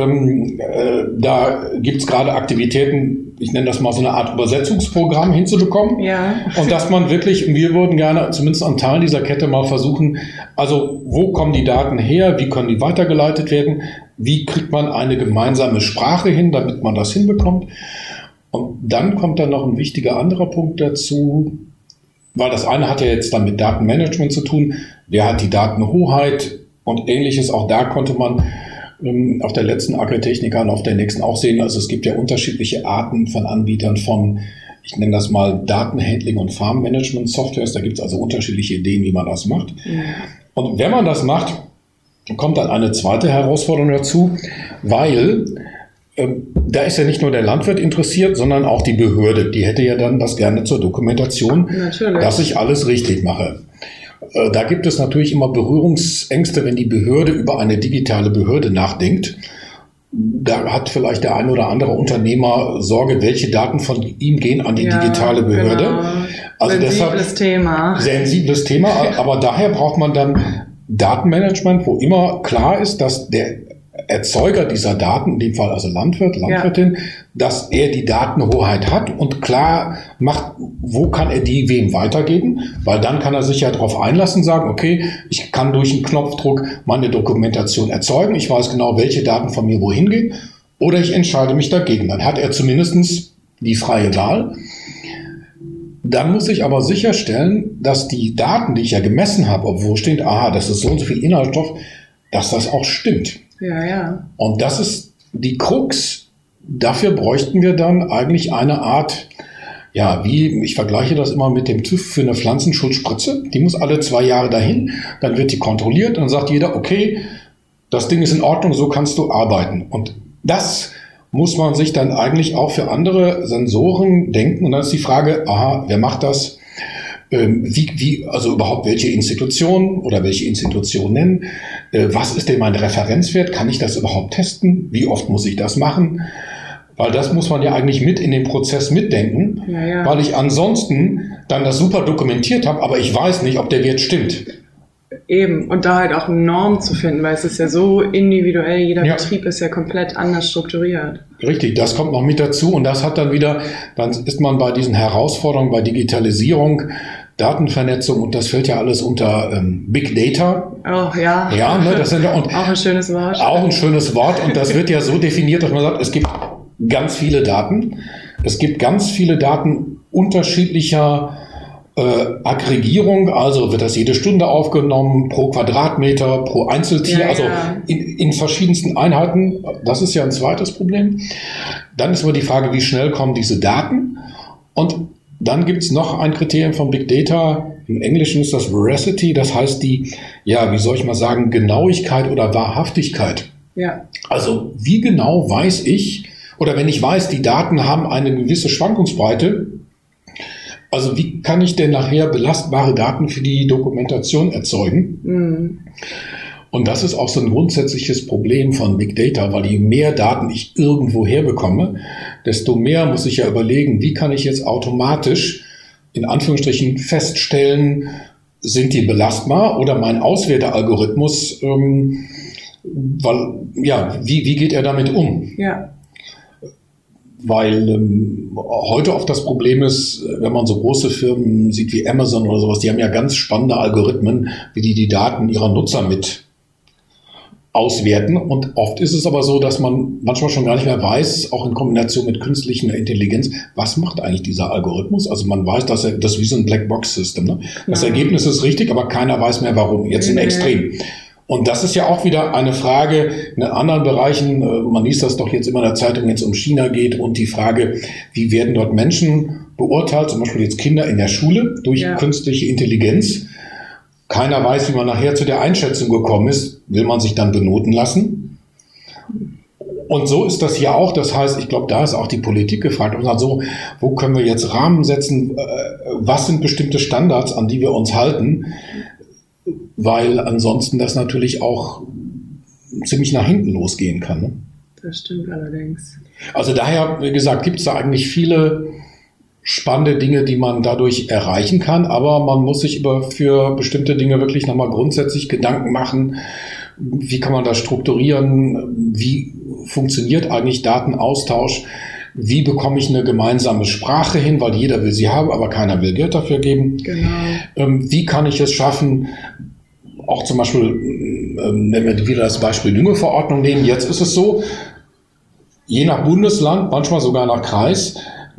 da gibt's gerade Aktivitäten, ich nenne das mal so eine Art Übersetzungsprogramm hinzubekommen. Ja. Und dass man wirklich, wir würden gerne zumindest an Teilen dieser Kette mal versuchen, also wo kommen die Daten her, wie können die weitergeleitet werden, wie kriegt man eine gemeinsame Sprache hin, damit man das hinbekommt. Und dann kommt dann noch ein wichtiger anderer Punkt dazu, weil das eine hat ja jetzt dann mit Datenmanagement zu tun, wer hat die Datenhoheit und ähnliches. Auch da konnte man auf der letzten Agritechnica und auf der nächsten auch sehen, also es gibt ja unterschiedliche Arten von Anbietern von, ich nenne das mal Datenhandling und Farmmanagement-Softwares, da gibt es also unterschiedliche Ideen, wie man das macht. Mhm. Und wenn man das macht, kommt dann eine zweite Herausforderung dazu, weil da ist ja nicht nur der Landwirt interessiert, sondern auch die Behörde. Die hätte ja dann das gerne zur Dokumentation, natürlich, dass ich alles richtig mache. Da gibt es natürlich immer Berührungsängste, wenn die Behörde über eine digitale Behörde nachdenkt. Da hat vielleicht der ein oder andere Unternehmer Sorge, welche Daten von ihm gehen an die digitale Behörde. Genau. Also sensibles Thema. Sensibles Thema, aber daher braucht man dann Datenmanagement, wo immer klar ist, dass der Erzeuger dieser Daten, in dem Fall also Landwirt, Landwirtin, dass er die Datenhoheit hat und klar macht, wo kann er die wem weitergeben, weil dann kann er sich ja darauf einlassen, sagen, okay, ich kann durch einen Knopfdruck meine Dokumentation erzeugen, ich weiß genau, welche Daten von mir wohin gehen, oder ich entscheide mich dagegen. Dann hat er zumindest die freie Wahl. Dann muss ich aber sicherstellen, dass die Daten, die ich ja gemessen habe, obwohl steht, aha, das ist so und so viel Inhaltsstoff, dass das auch stimmt. Ja, ja. Und das ist die Krux. Dafür bräuchten wir dann eigentlich eine Art, ja, wie, ich vergleiche das immer mit dem TÜV für eine Pflanzenschutzspritze. Die muss alle 2 Jahre dahin, dann wird die kontrolliert und dann sagt jeder, okay, das Ding ist in Ordnung, so kannst du arbeiten. Und das muss man sich dann eigentlich auch für andere Sensoren denken. Und dann ist die Frage, aha, wer macht das? Also überhaupt welche Institutionen oder welche Institutionen? Was ist denn mein Referenzwert? Kann ich das überhaupt testen? Wie oft muss ich das machen? Weil das muss man ja eigentlich mit in den Prozess mitdenken, weil ich ansonsten dann das super dokumentiert habe, aber ich weiß nicht, ob der Wert stimmt. Eben, und da halt auch eine Norm zu finden, weil es ist ja so individuell, jeder Betrieb ist ja komplett anders strukturiert. Richtig, das kommt noch mit dazu und das hat dann wieder, dann ist man bei diesen Herausforderungen, bei Digitalisierung, Datenvernetzung und das fällt ja alles unter Big Data. Oh ja. Ja, ne, das sind, und auch ein schönes Wort. Auch ein schönes Wort und das wird ja so definiert, dass man sagt, es gibt ganz viele Daten. Es gibt ganz viele Daten unterschiedlicher Aggregierung, also wird das jede Stunde aufgenommen, pro Quadratmeter, pro Einzeltier, also in verschiedensten Einheiten. Das ist ja ein zweites Problem. Dann ist immer die Frage, wie schnell kommen diese Daten? Und dann gibt es noch ein Kriterium von Big Data. Im Englischen ist das Veracity, das heißt die, ja, wie soll ich mal sagen, Genauigkeit oder Wahrhaftigkeit. Ja. Also wie genau weiß ich, oder wenn ich weiß, die Daten haben eine gewisse Schwankungsbreite, also wie kann ich denn nachher belastbare Daten für die Dokumentation erzeugen? Mhm. Und das ist auch so ein grundsätzliches Problem von Big Data, weil je mehr Daten ich irgendwo herbekomme, desto mehr muss ich ja überlegen, wie kann ich jetzt automatisch in Anführungsstrichen feststellen, sind die belastbar oder mein Auswertealgorithmus, wie geht er damit um? Ja. Weil heute oft das Problem ist, wenn man so große Firmen sieht wie Amazon oder sowas, die haben ja ganz spannende Algorithmen, wie die Daten ihrer Nutzer mit auswerten. Und oft ist es aber so, dass man manchmal schon gar nicht mehr weiß, auch in Kombination mit künstlicher Intelligenz, was macht eigentlich dieser Algorithmus? Also man weiß, dass das ist wie so ein Blackbox-System. Ne? Das Ergebnis ist richtig, aber keiner weiß mehr warum. Jetzt im Extrem. Und das ist ja auch wieder eine Frage in anderen Bereichen. Man liest das doch jetzt immer in der Zeitung, wenn es um China geht und die Frage, wie werden dort Menschen beurteilt, zum Beispiel jetzt Kinder in der Schule durch künstliche Intelligenz. Keiner weiß, wie man nachher zu der Einschätzung gekommen ist. Will man sich dann benoten lassen? Und so ist das hier auch. Das heißt, ich glaube, da ist auch die Politik gefragt. Und sagt so, wo können wir jetzt Rahmen setzen? Was sind bestimmte Standards, an die wir uns halten? Weil ansonsten das natürlich auch ziemlich nach hinten losgehen kann. Ne? Das stimmt allerdings. Also daher, wie gesagt, gibt es da eigentlich viele spannende Dinge, die man dadurch erreichen kann. Aber man muss sich für bestimmte Dinge wirklich nochmal grundsätzlich Gedanken machen. Wie kann man das strukturieren? Wie funktioniert eigentlich Datenaustausch? Wie bekomme ich eine gemeinsame Sprache hin? Weil jeder will sie haben, aber keiner will Geld dafür geben. Genau. Wie kann ich es schaffen, auch zum Beispiel, wenn wir wieder das Beispiel Düngeverordnung nehmen, jetzt ist es so, je nach Bundesland, manchmal sogar nach Kreis,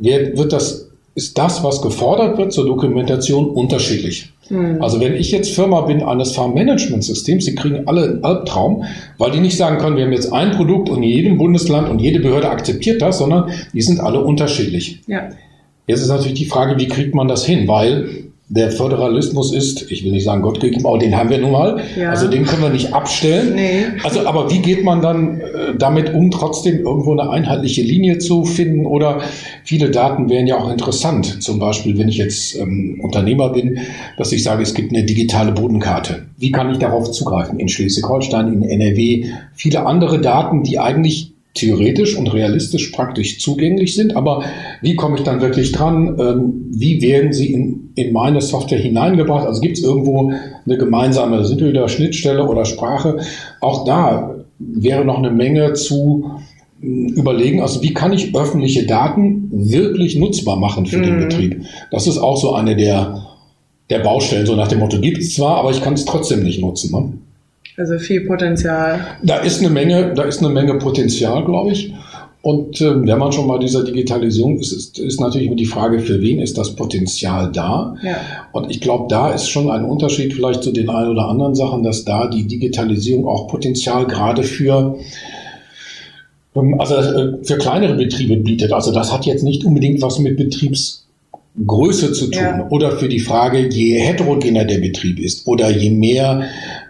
ist das, was gefordert wird zur Dokumentation, unterschiedlich. Also wenn ich jetzt Firma bin eines Farmmanagementsystems, die kriegen alle einen Albtraum, weil die nicht sagen können, wir haben jetzt ein Produkt und in jedem Bundesland und jede Behörde akzeptiert das, sondern die sind alle unterschiedlich. Ja. Jetzt ist natürlich die Frage, wie kriegt man das hin? Weil der Föderalismus ist, ich will nicht sagen Gott gegeben, aber den haben wir nun mal. Ja. Also den können wir nicht abstellen. Nee. Also, aber wie geht man dann damit um, trotzdem irgendwo eine einheitliche Linie zu finden? Oder viele Daten wären ja auch interessant. Zum Beispiel, wenn ich jetzt Unternehmer bin, dass ich sage, es gibt eine digitale Bodenkarte. Wie kann ich darauf zugreifen? In Schleswig-Holstein, in NRW, viele andere Daten, die eigentlich theoretisch und realistisch praktisch zugänglich sind, aber wie komme ich dann wirklich dran? Wie werden sie in meine Software hineingebracht? Also gibt es irgendwo eine gemeinsame, sind wir wieder Schnittstelle oder Sprache? Auch da wäre noch eine Menge zu überlegen. Also wie kann ich öffentliche Daten wirklich nutzbar machen für den Betrieb? Das ist auch so eine der Baustellen, so nach dem Motto, gibt es zwar, aber ich kann es trotzdem nicht nutzen. Ne? Also viel Potenzial. Da ist eine Menge Potenzial, glaube ich. Und wenn man schon mal dieser Digitalisierung ist natürlich immer die Frage, für wen ist das Potenzial da? Ja. Und ich glaube, da ist schon ein Unterschied vielleicht zu den ein oder anderen Sachen, dass da die Digitalisierung auch Potenzial gerade für kleinere Betriebe bietet. Also das hat jetzt nicht unbedingt was mit Betriebsgröße zu tun. Ja. Oder für die Frage, je heterogener der Betrieb ist oder je mehr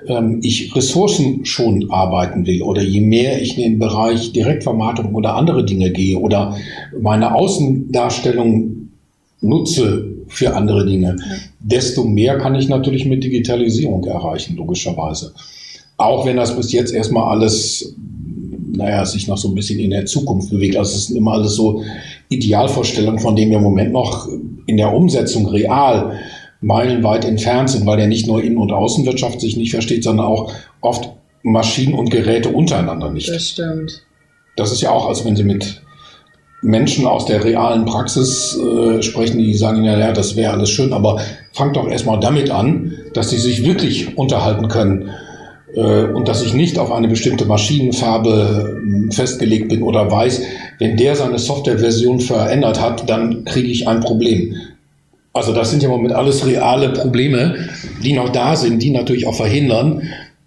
ich Ressourcen schon arbeiten will oder je mehr ich in den Bereich Direktvermarktung oder andere Dinge gehe oder meine Außendarstellung nutze für andere Dinge, desto mehr kann ich natürlich mit Digitalisierung erreichen, logischerweise. Auch wenn das bis jetzt erstmal alles, sich noch so ein bisschen in der Zukunft bewegt. Also es sind immer alles so Idealvorstellungen, von denen wir im Moment noch in der Umsetzung real meilenweit entfernt sind, weil ja nicht nur Innen- und Außenwirtschaft sich nicht versteht, sondern auch oft Maschinen und Geräte untereinander nicht. Das stimmt. Das ist ja auch, als wenn Sie mit Menschen aus der realen Praxis sprechen, die sagen, ja, das wäre alles schön, aber fangt doch erstmal damit an, dass Sie sich wirklich unterhalten können und dass ich nicht auf eine bestimmte Maschinenfarbe festgelegt bin oder weiß, wenn der seine Softwareversion verändert hat, dann kriege ich ein Problem. Also das sind ja im Moment alles reale Probleme, die noch da sind, die natürlich auch verhindern,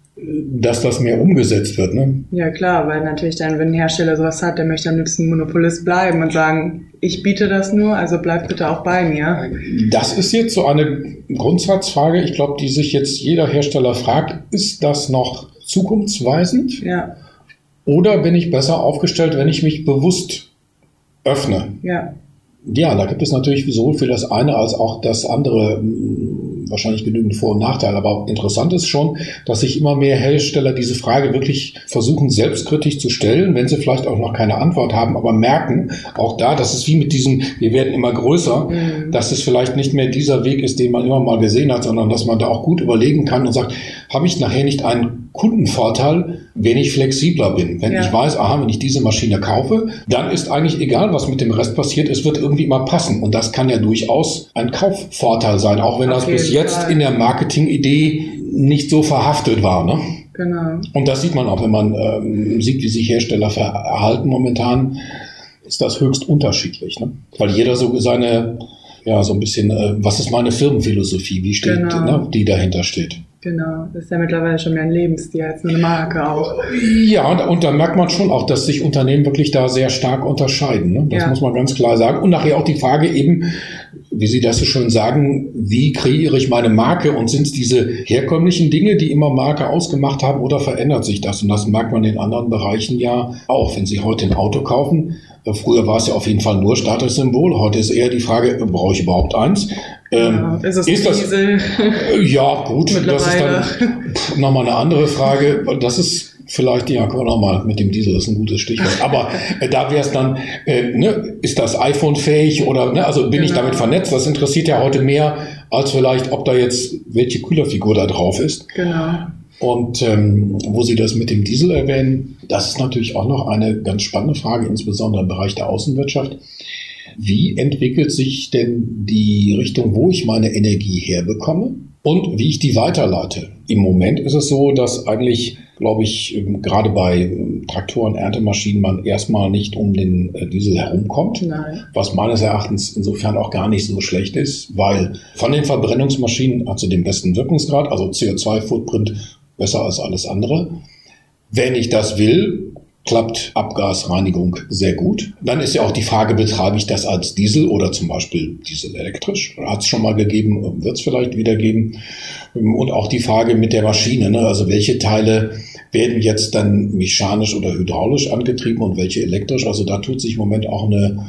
dass das mehr umgesetzt wird. Ne? Ja klar, weil natürlich dann, wenn ein Hersteller sowas hat, der möchte am liebsten Monopolist bleiben und sagen, ich biete das nur, also bleib bitte auch bei mir. Das ist jetzt so eine Grundsatzfrage, ich glaube, die sich jetzt jeder Hersteller fragt, ist das noch zukunftsweisend? Ja. Oder bin ich besser aufgestellt, wenn ich mich bewusst öffne? Ja. Ja, da gibt es natürlich sowohl für das eine als auch das andere wahrscheinlich genügend Vor- und Nachteile. Aber interessant ist schon, dass sich immer mehr Hersteller diese Frage wirklich versuchen, selbstkritisch zu stellen, wenn sie vielleicht auch noch keine Antwort haben, aber merken auch da, dass es wie mit diesem, wir werden immer größer, dass es vielleicht nicht mehr dieser Weg ist, den man immer mal gesehen hat, sondern dass man da auch gut überlegen kann und sagt, habe ich nachher nicht einen Kundenvorteil, wenn ich flexibler bin? Wenn ich weiß, wenn ich diese Maschine kaufe, dann ist eigentlich egal, was mit dem Rest passiert, es wird irgendwie immer passen. Und das kann ja durchaus ein Kaufvorteil sein, auch wenn das bis jetzt in der Marketingidee nicht so verhaftet war. Ne? Genau. Und das sieht man auch, wenn man sieht, wie sich Hersteller verhalten momentan, ist das höchst unterschiedlich. Ne? Weil jeder so seine, so ein bisschen, was ist meine Firmenphilosophie, wie steht, die dahinter steht. Genau, das ist ja mittlerweile schon mehr ein Lebensstil als eine Marke auch. Ja, und da merkt man schon auch, dass sich Unternehmen wirklich da sehr stark unterscheiden. Ne? Das muss man ganz klar sagen. Und nachher auch die Frage eben, wie Sie das so schön sagen, wie kreiere ich meine Marke und sind es diese herkömmlichen Dinge, die immer Marke ausgemacht haben oder verändert sich das? Und das merkt man in anderen Bereichen ja auch. Wenn Sie heute ein Auto kaufen, früher war es ja auf jeden Fall nur Statussymbol, heute ist eher die Frage, brauche ich überhaupt eins? Ist es ist das, Diesel? Ja, gut, das ist dann nochmal eine andere Frage. Das ist vielleicht, ja, können wir nochmal mit dem Diesel, das ist ein gutes Stichwort. Aber da wäre es dann, ist das iPhone fähig oder, also bin ich damit vernetzt? Das interessiert ja heute mehr, als vielleicht, ob da jetzt welche Kühlerfigur da drauf ist. Genau. Und wo Sie das mit dem Diesel erwähnen, das ist natürlich auch noch eine ganz spannende Frage, insbesondere im Bereich der Außenwirtschaft. Wie entwickelt sich denn die Richtung, wo ich meine Energie herbekomme und wie ich die weiterleite? Im Moment ist es so, dass eigentlich, glaube ich, gerade bei Traktoren, Erntemaschinen man erstmal nicht um den Diesel herumkommt. Nein. Was meines Erachtens insofern auch gar nicht so schlecht ist, weil von den Verbrennungsmaschinen hat sie den besten Wirkungsgrad, also CO2-Footprint besser als alles andere. Wenn ich das will, klappt Abgasreinigung sehr gut. Dann ist ja auch die Frage, betreibe ich das als Diesel oder zum Beispiel Diesel elektrisch? Hat es schon mal gegeben, wird es vielleicht wieder geben. Und auch die Frage mit der Maschine, also welche Teile werden jetzt dann mechanisch oder hydraulisch angetrieben und welche elektrisch? Also da tut sich im Moment auch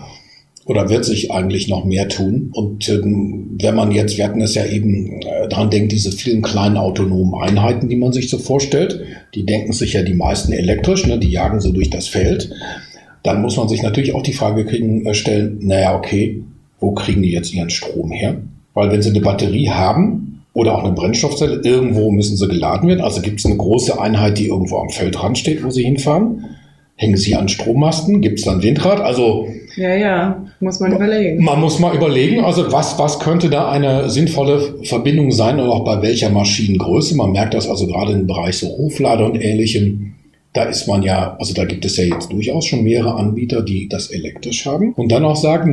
oder wird sich eigentlich noch mehr tun. Und wenn man jetzt, wir hatten es ja eben dran denkt, diese vielen kleinen autonomen Einheiten, die man sich so vorstellt, die denken sich ja die meisten elektrisch, die jagen so durch das Feld. Dann muss man sich natürlich auch die Frage stellen, okay, wo kriegen die jetzt ihren Strom her? Weil wenn sie eine Batterie haben oder auch eine Brennstoffzelle, irgendwo müssen sie geladen werden. Also gibt es eine große Einheit, die irgendwo am Feldrand steht, wo sie hinfahren. Hängen sie an Strommasten? Gibt es dann Windrad? Also Ja, muss man überlegen. Man muss mal überlegen, also was könnte da eine sinnvolle Verbindung sein und auch bei welcher Maschinengröße. Man merkt das also gerade im Bereich so Hoflader und Ähnlichem. Da ist man ja, also da gibt es ja jetzt durchaus schon mehrere Anbieter, die das elektrisch haben und dann auch sagen,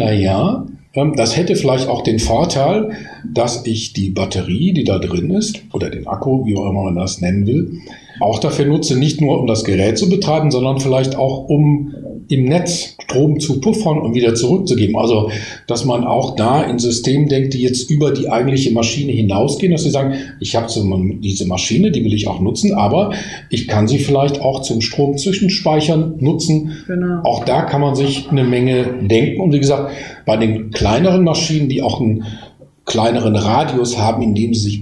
das hätte vielleicht auch den Vorteil, dass ich die Batterie, die da drin ist, oder den Akku, wie auch immer man das nennen will, auch dafür nutze, nicht nur um das Gerät zu betreiben, sondern vielleicht auch um im Netz Strom zu puffern und wieder zurückzugeben. Also, dass man auch da in Systemen denkt, die jetzt über die eigentliche Maschine hinausgehen, dass sie sagen, ich habe diese Maschine, die will ich auch nutzen, aber ich kann sie vielleicht auch zum Stromzwischenspeichern nutzen. Genau. Auch da kann man sich eine Menge denken. Und wie gesagt, bei den kleineren Maschinen, die auch einen kleineren Radius haben, in dem sie sich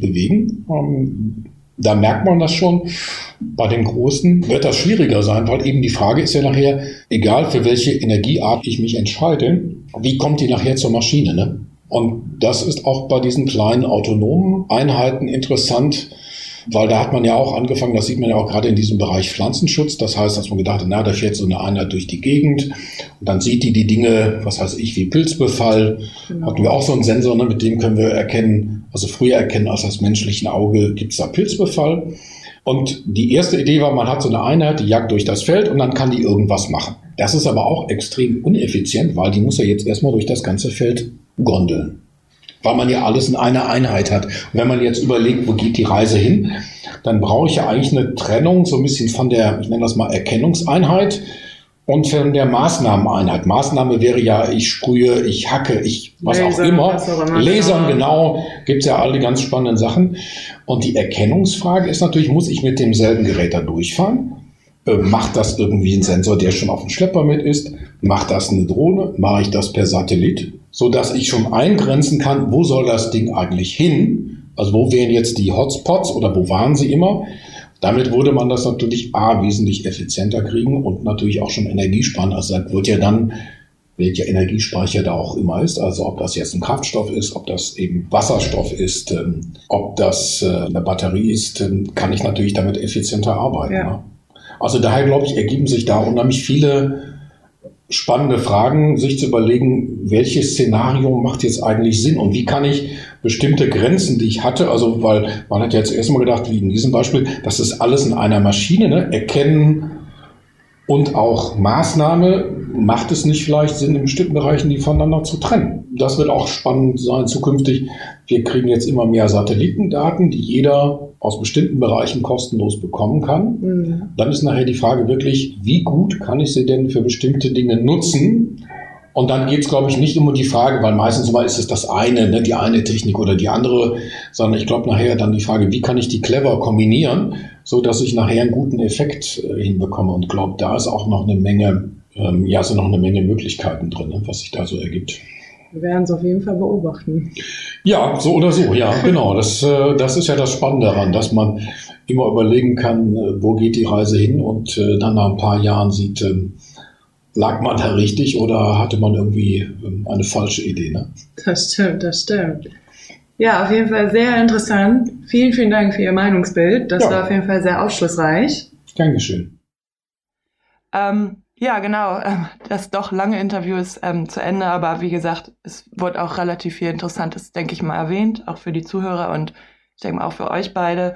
bewegen, da merkt man das schon. Bei den Großen wird das schwieriger sein, weil eben die Frage ist ja nachher, egal für welche Energieart ich mich entscheide, wie kommt die nachher zur Maschine, ne? Und das ist auch bei diesen kleinen autonomen Einheiten interessant, weil da hat man ja auch angefangen, das sieht man ja auch gerade in diesem Bereich Pflanzenschutz. Das heißt, dass man gedacht hat, da fährt so eine Einheit durch die Gegend und dann sieht die Dinge, was weiß ich, wie Pilzbefall. Genau. Hatten wir auch so einen Sensor, mit dem können wir erkennen, also früher erkennen als das menschliche Auge, gibt es da Pilzbefall. Und die erste Idee war, man hat so eine Einheit, die jagt durch das Feld und dann kann die irgendwas machen. Das ist aber auch extrem ineffizient, weil die muss ja jetzt erstmal durch das ganze Feld gondeln. Weil man ja alles in einer Einheit hat. Und wenn man jetzt überlegt, wo geht die Reise hin, dann brauche ich ja eigentlich eine Trennung so ein bisschen von der, ich nenne das mal Erkennungseinheit und von der Maßnahmeneinheit. Maßnahme wäre ja, ich sprühe, ich hacke, was auch immer. Lasern, genau, gibt's ja alle ganz spannenden Sachen. Und die Erkennungsfrage ist natürlich, muss ich mit demselben Gerät da durchfahren? Macht das irgendwie ein Sensor, der schon auf dem Schlepper mit ist? Macht das eine Drohne? Mache ich das per Satellit? So dass ich schon eingrenzen kann, wo soll das Ding eigentlich hin? Also wo wären jetzt die Hotspots oder wo waren sie immer? Damit würde man das natürlich wesentlich effizienter kriegen und natürlich auch schon Energie sparen. Also da wird ja dann, welcher Energiespeicher da auch immer ist, also ob das jetzt ein Kraftstoff ist, ob das eben Wasserstoff ist, ob das eine Batterie ist, kann ich natürlich damit effizienter arbeiten. Ja. Ne? Also daher, glaube ich, ergeben sich da unheimlich viele spannende Fragen, sich zu überlegen, welches Szenario macht jetzt eigentlich Sinn und wie kann ich bestimmte Grenzen, die ich hatte, also weil man hat ja jetzt erstmal gedacht, wie in diesem Beispiel, das ist alles in einer Maschine, erkennen und auch Maßnahme, macht es nicht vielleicht Sinn, in bestimmten Bereichen die voneinander zu trennen. Das wird auch spannend sein zukünftig. Wir kriegen jetzt immer mehr Satellitendaten, die jeder aus bestimmten Bereichen kostenlos bekommen kann. Mhm. Dann ist nachher die Frage wirklich, wie gut kann ich sie denn für bestimmte Dinge nutzen, Und dann geht es, glaube ich, nicht um die Frage, weil meistens mal ist es das eine, ne, die eine Technik oder die andere, sondern ich glaube nachher dann die Frage, wie kann ich die clever kombinieren, so dass ich nachher einen guten Effekt hinbekomme. Und glaube, da ist auch noch eine Menge, sind noch eine Menge Möglichkeiten drin, ne, was sich da so ergibt. Wir werden es auf jeden Fall beobachten. Ja, so oder so, ja, genau. Das ist ja das Spannende daran, dass man immer überlegen kann, wo geht die Reise hin und dann nach ein paar Jahren sieht, lag man da richtig oder hatte man irgendwie eine falsche Idee, ne? Das stimmt. Ja, auf jeden Fall sehr interessant. Vielen, vielen Dank für Ihr Meinungsbild. Das war auf jeden Fall sehr aufschlussreich. Dankeschön. Ja, genau. Das doch lange Interview ist zu Ende, aber wie gesagt, es wurde auch relativ viel Interessantes, denke ich mal, erwähnt, auch für die Zuhörer und ich denke mal auch für euch beide.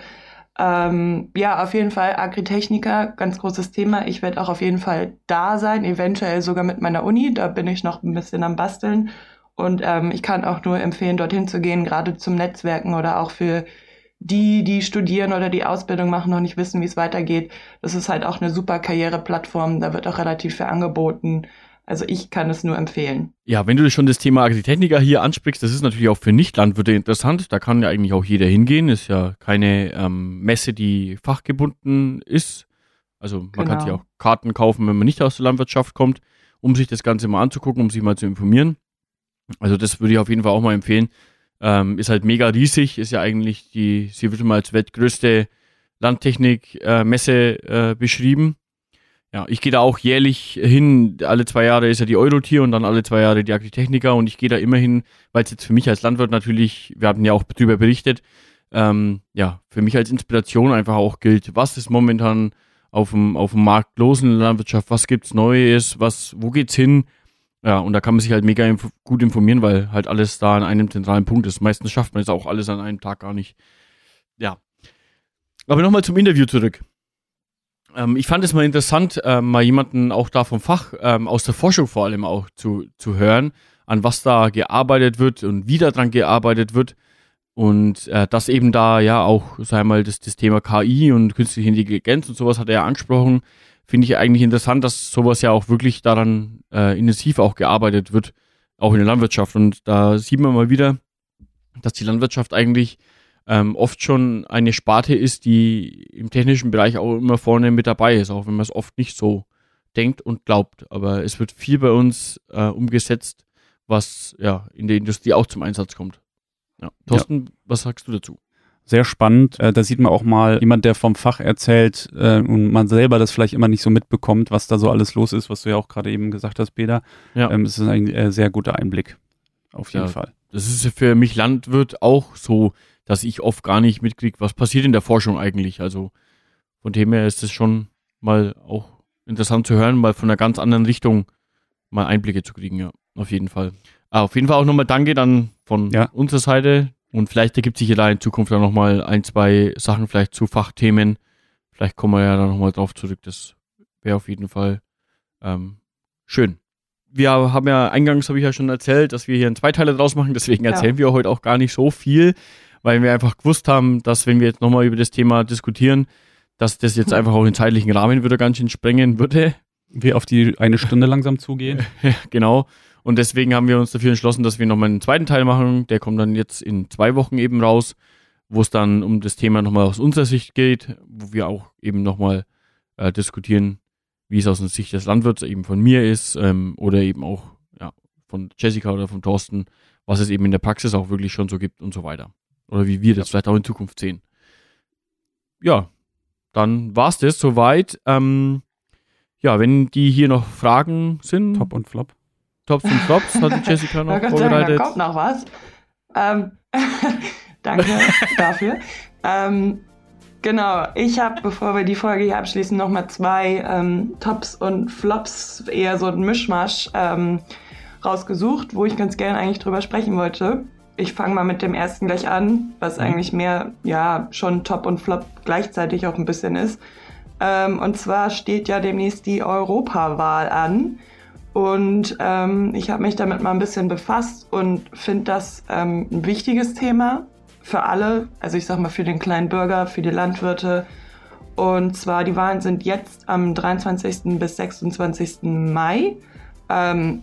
Ja, auf jeden Fall Agritechniker, ganz großes Thema. Ich werde auch auf jeden Fall da sein, eventuell sogar mit meiner Uni. Da bin ich noch ein bisschen am Basteln. Und ich kann auch nur empfehlen, dorthin zu gehen, gerade zum Netzwerken oder auch für die studieren oder die Ausbildung machen, noch nicht wissen, wie es weitergeht. Das ist halt auch eine super Karriereplattform. Da wird auch relativ viel angeboten. Also ich kann es nur empfehlen. Ja, wenn du schon das Thema Agritechniker hier ansprichst, das ist natürlich auch für Nicht-Landwirte interessant. Da kann ja eigentlich auch jeder hingehen. Ist ja keine Messe, die fachgebunden ist. Also man kann sich auch Karten kaufen, wenn man nicht aus der Landwirtschaft kommt, um sich das Ganze mal anzugucken, um sich mal zu informieren. Also das würde ich auf jeden Fall auch mal empfehlen. Ist halt mega riesig, ist ja eigentlich sie wird mal als weltgrößte Landtechnik-Messe beschrieben. Ja, ich gehe da auch jährlich hin, alle 2 Jahre ist ja die Eurotier und dann alle 2 Jahre die Agritechniker und ich gehe da immer hin, weil es jetzt für mich als Landwirt natürlich, wir hatten ja auch drüber berichtet, für mich als Inspiration einfach auch gilt, was ist momentan auf dem Markt los in der Landwirtschaft, was gibt's Neues, wo geht's hin? Ja, und da kann man sich halt mega gut informieren, weil halt alles da an einem zentralen Punkt ist. Meistens schafft man es auch alles an einem Tag gar nicht. Ja. Aber nochmal zum Interview zurück. Ich fand es mal interessant, mal jemanden auch da vom Fach, aus der Forschung vor allem auch zu hören, an was da gearbeitet wird und wie da dran gearbeitet wird. Und dass eben da ja auch, sagen wir mal, das Thema KI und künstliche Intelligenz und sowas hat er ja angesprochen, finde ich eigentlich interessant, dass sowas ja auch wirklich daran intensiv auch gearbeitet wird, auch in der Landwirtschaft. Und da sieht man mal wieder, dass die Landwirtschaft eigentlich oft schon eine Sparte ist, die im technischen Bereich auch immer vorne mit dabei ist, auch wenn man es oft nicht so denkt und glaubt. Aber es wird viel bei uns umgesetzt, was ja in der Industrie auch zum Einsatz kommt. Ja. Thorsten, was sagst du dazu? Sehr spannend. Da sieht man auch mal jemand, der vom Fach erzählt und man selber das vielleicht immer nicht so mitbekommt, was da so alles los ist, was du ja auch gerade eben gesagt hast, Peter. Ja. Es ist ein sehr guter Einblick. Auf jeden Fall. Das ist für mich Landwirt auch so, dass ich oft gar nicht mitkriege, was passiert in der Forschung eigentlich. Also von dem her ist es schon mal auch interessant zu hören, mal von einer ganz anderen Richtung mal Einblicke zu kriegen, ja, auf jeden Fall. Auf jeden Fall auch nochmal Danke dann von unserer Seite. Und vielleicht ergibt sich ja da in Zukunft dann nochmal 1, 2 Sachen vielleicht zu Fachthemen. Vielleicht kommen wir ja dann nochmal drauf zurück. Das wäre auf jeden Fall schön. Wir haben ja, eingangs habe ich ja schon erzählt, dass wir hier einen Zweiteiler draus machen. Deswegen erzählen wir heute auch gar nicht so viel, weil wir einfach gewusst haben, dass wenn wir jetzt nochmal über das Thema diskutieren, dass das jetzt einfach auch den zeitlichen Rahmen wieder ganz schön sprengen würde. Wir auf die 1 Stunde langsam zugehen. Genau. Und deswegen haben wir uns dafür entschlossen, dass wir nochmal einen zweiten Teil machen. Der kommt dann jetzt in 2 Wochen eben raus, wo es dann um das Thema nochmal aus unserer Sicht geht, wo wir auch eben nochmal diskutieren, wie es aus der Sicht des Landwirts eben von mir ist oder eben auch von Jessica oder von Thorsten, was es eben in der Praxis auch wirklich schon so gibt und so weiter. Oder wie wir das vielleicht auch in Zukunft sehen. Ja, dann war's das soweit. Wenn die hier noch Fragen sind. Top und Flop. Tops und Flops hat die Jessica noch vorbereitet. Da kommt noch was. Danke dafür. Genau, ich habe, bevor wir die Folge hier abschließen, nochmal 2 Tops und Flops, eher so ein Mischmasch rausgesucht, wo ich ganz gerne eigentlich drüber sprechen wollte. Ich fange mal mit dem ersten gleich an, was eigentlich mehr, schon Top und Flop gleichzeitig auch ein bisschen ist. Und zwar steht ja demnächst die Europawahl an. Und ich habe mich damit mal ein bisschen befasst und finde das ein wichtiges Thema für alle. Also ich sag mal für den kleinen Bürger, für die Landwirte. Und zwar die Wahlen sind jetzt am 23. bis 26. Mai.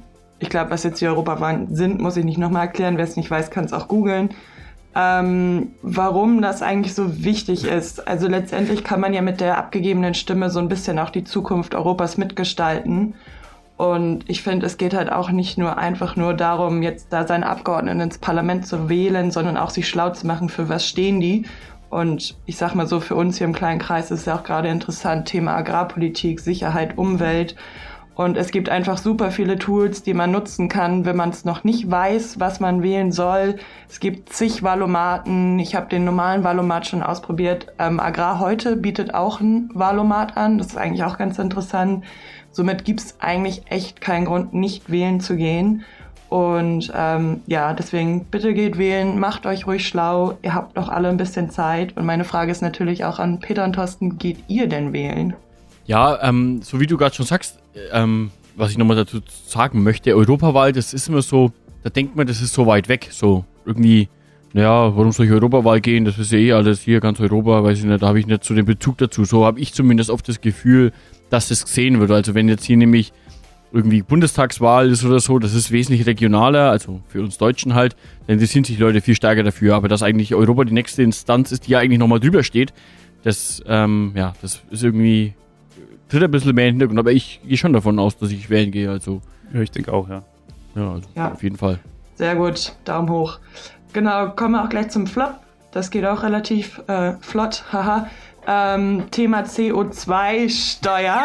ich glaube, was jetzt die Europawahlen sind, muss ich nicht nochmal erklären. Wer es nicht weiß, kann es auch googeln. Warum das eigentlich so wichtig ist. Also letztendlich kann man ja mit der abgegebenen Stimme so ein bisschen auch die Zukunft Europas mitgestalten. Und ich finde, es geht halt auch nicht nur einfach nur darum, jetzt da seine Abgeordneten ins Parlament zu wählen, sondern auch sich schlau zu machen, für was stehen die. Und ich sag mal so, für uns hier im kleinen Kreis ist ja auch gerade interessant, Thema Agrarpolitik, Sicherheit, Umwelt. Und es gibt einfach super viele Tools, die man nutzen kann, wenn man es noch nicht weiß, was man wählen soll. Es gibt zig Wahlomaten. Ich habe den normalen Wahlomat schon ausprobiert. Agrar heute bietet auch ein Wahlomat an. Das ist eigentlich auch ganz interessant. Somit gibt es eigentlich echt keinen Grund, nicht wählen zu gehen. Und deswegen bitte geht wählen, macht euch ruhig schlau. Ihr habt noch alle ein bisschen Zeit. Und meine Frage ist natürlich auch an Peter und Thorsten, geht ihr denn wählen? Ja, so wie du gerade schon sagst, was ich nochmal dazu sagen möchte, Europawahl, das ist immer so, da denkt man, das ist so weit weg, so irgendwie, naja, warum soll ich Europawahl gehen, das ist ja eh alles hier, ganz Europa, weiß ich nicht, da habe ich nicht so den Bezug dazu, so habe ich zumindest oft das Gefühl, dass das gesehen wird, also wenn jetzt hier nämlich irgendwie Bundestagswahl ist oder so, das ist wesentlich regionaler, also für uns Deutschen halt, dann interessieren sich die Leute viel stärker dafür, aber dass eigentlich Europa die nächste Instanz ist, die ja eigentlich nochmal drüber steht, das ist irgendwie, tritt ein bisschen mehr in den Hintergrund, aber ich gehe schon davon aus, dass ich wählen gehe, also. Ja, ich denke auch, ja. Ja, auf jeden Fall. Sehr gut, Daumen hoch. Genau, kommen wir auch gleich zum Flop, das geht auch relativ flott, haha. Thema CO2-Steuer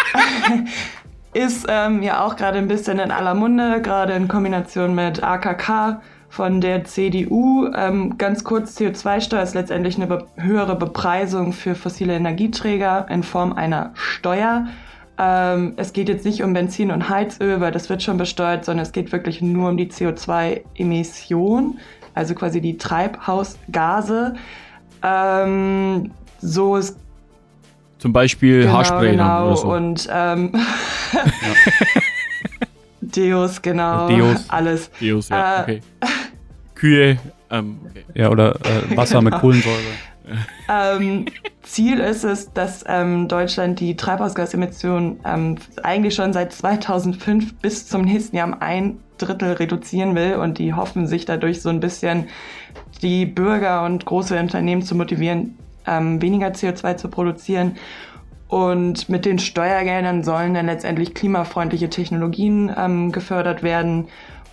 ist ja auch gerade ein bisschen in aller Munde, gerade in Kombination mit AKK von der CDU. Ganz kurz, CO2-Steuer ist letztendlich eine höhere Bepreisung für fossile Energieträger in Form einer Steuer. Es geht jetzt nicht um Benzin und Heizöl, weil das wird schon besteuert, sondern es geht wirklich nur um die CO2-Emission, also quasi die Treibhausgase. So ist zum Beispiel Haarspray oder so. Und Deos, genau. Deos. Alles. Deos, ja, okay. Kühe, okay. Ja, oder Wasser mit Kohlensäure. Ziel ist es, dass Deutschland die Treibhausgasemissionen eigentlich schon seit 2005 bis zum nächsten Jahr um 1/3 reduzieren will, und die hoffen sich dadurch so ein bisschen die Bürger und große Unternehmen zu motivieren, weniger CO2 zu produzieren. Und mit den Steuergeldern sollen dann letztendlich klimafreundliche Technologien gefördert werden.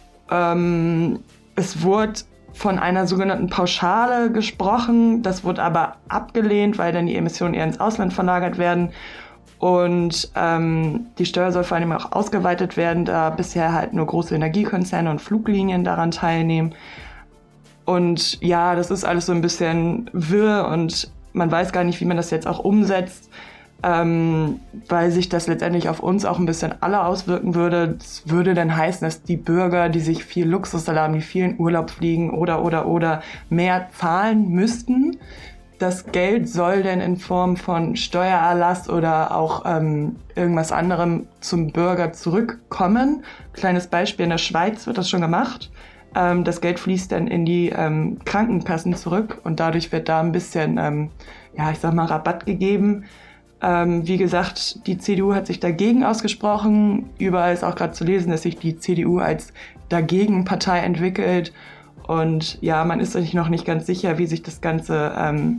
Es wurde von einer sogenannten Pauschale gesprochen. Das wurde aber abgelehnt, weil dann die Emissionen eher ins Ausland verlagert werden. Und die Steuer soll vor allem auch ausgeweitet werden, da bisher halt nur große Energiekonzerne und Fluglinien daran teilnehmen. Und ja, das ist alles so ein bisschen wirr und man weiß gar nicht, wie man das jetzt auch umsetzt, weil sich das letztendlich auf uns auch ein bisschen alle auswirken würde. Das würde dann heißen, dass die Bürger, die sich viel Luxus erlauben, die viel in Urlaub fliegen oder mehr zahlen müssten. Das Geld soll dann in Form von Steuererlass oder auch irgendwas anderem zum Bürger zurückkommen. Kleines Beispiel, in der Schweiz wird das schon gemacht. Das Geld fließt dann in die Krankenkassen zurück und dadurch wird da ein bisschen, Rabatt gegeben. Wie gesagt, die CDU hat sich dagegen ausgesprochen. Überall ist auch gerade zu lesen, dass sich die CDU als Dagegen-Partei entwickelt. Und ja, man ist sich noch nicht ganz sicher, wie sich das Ganze,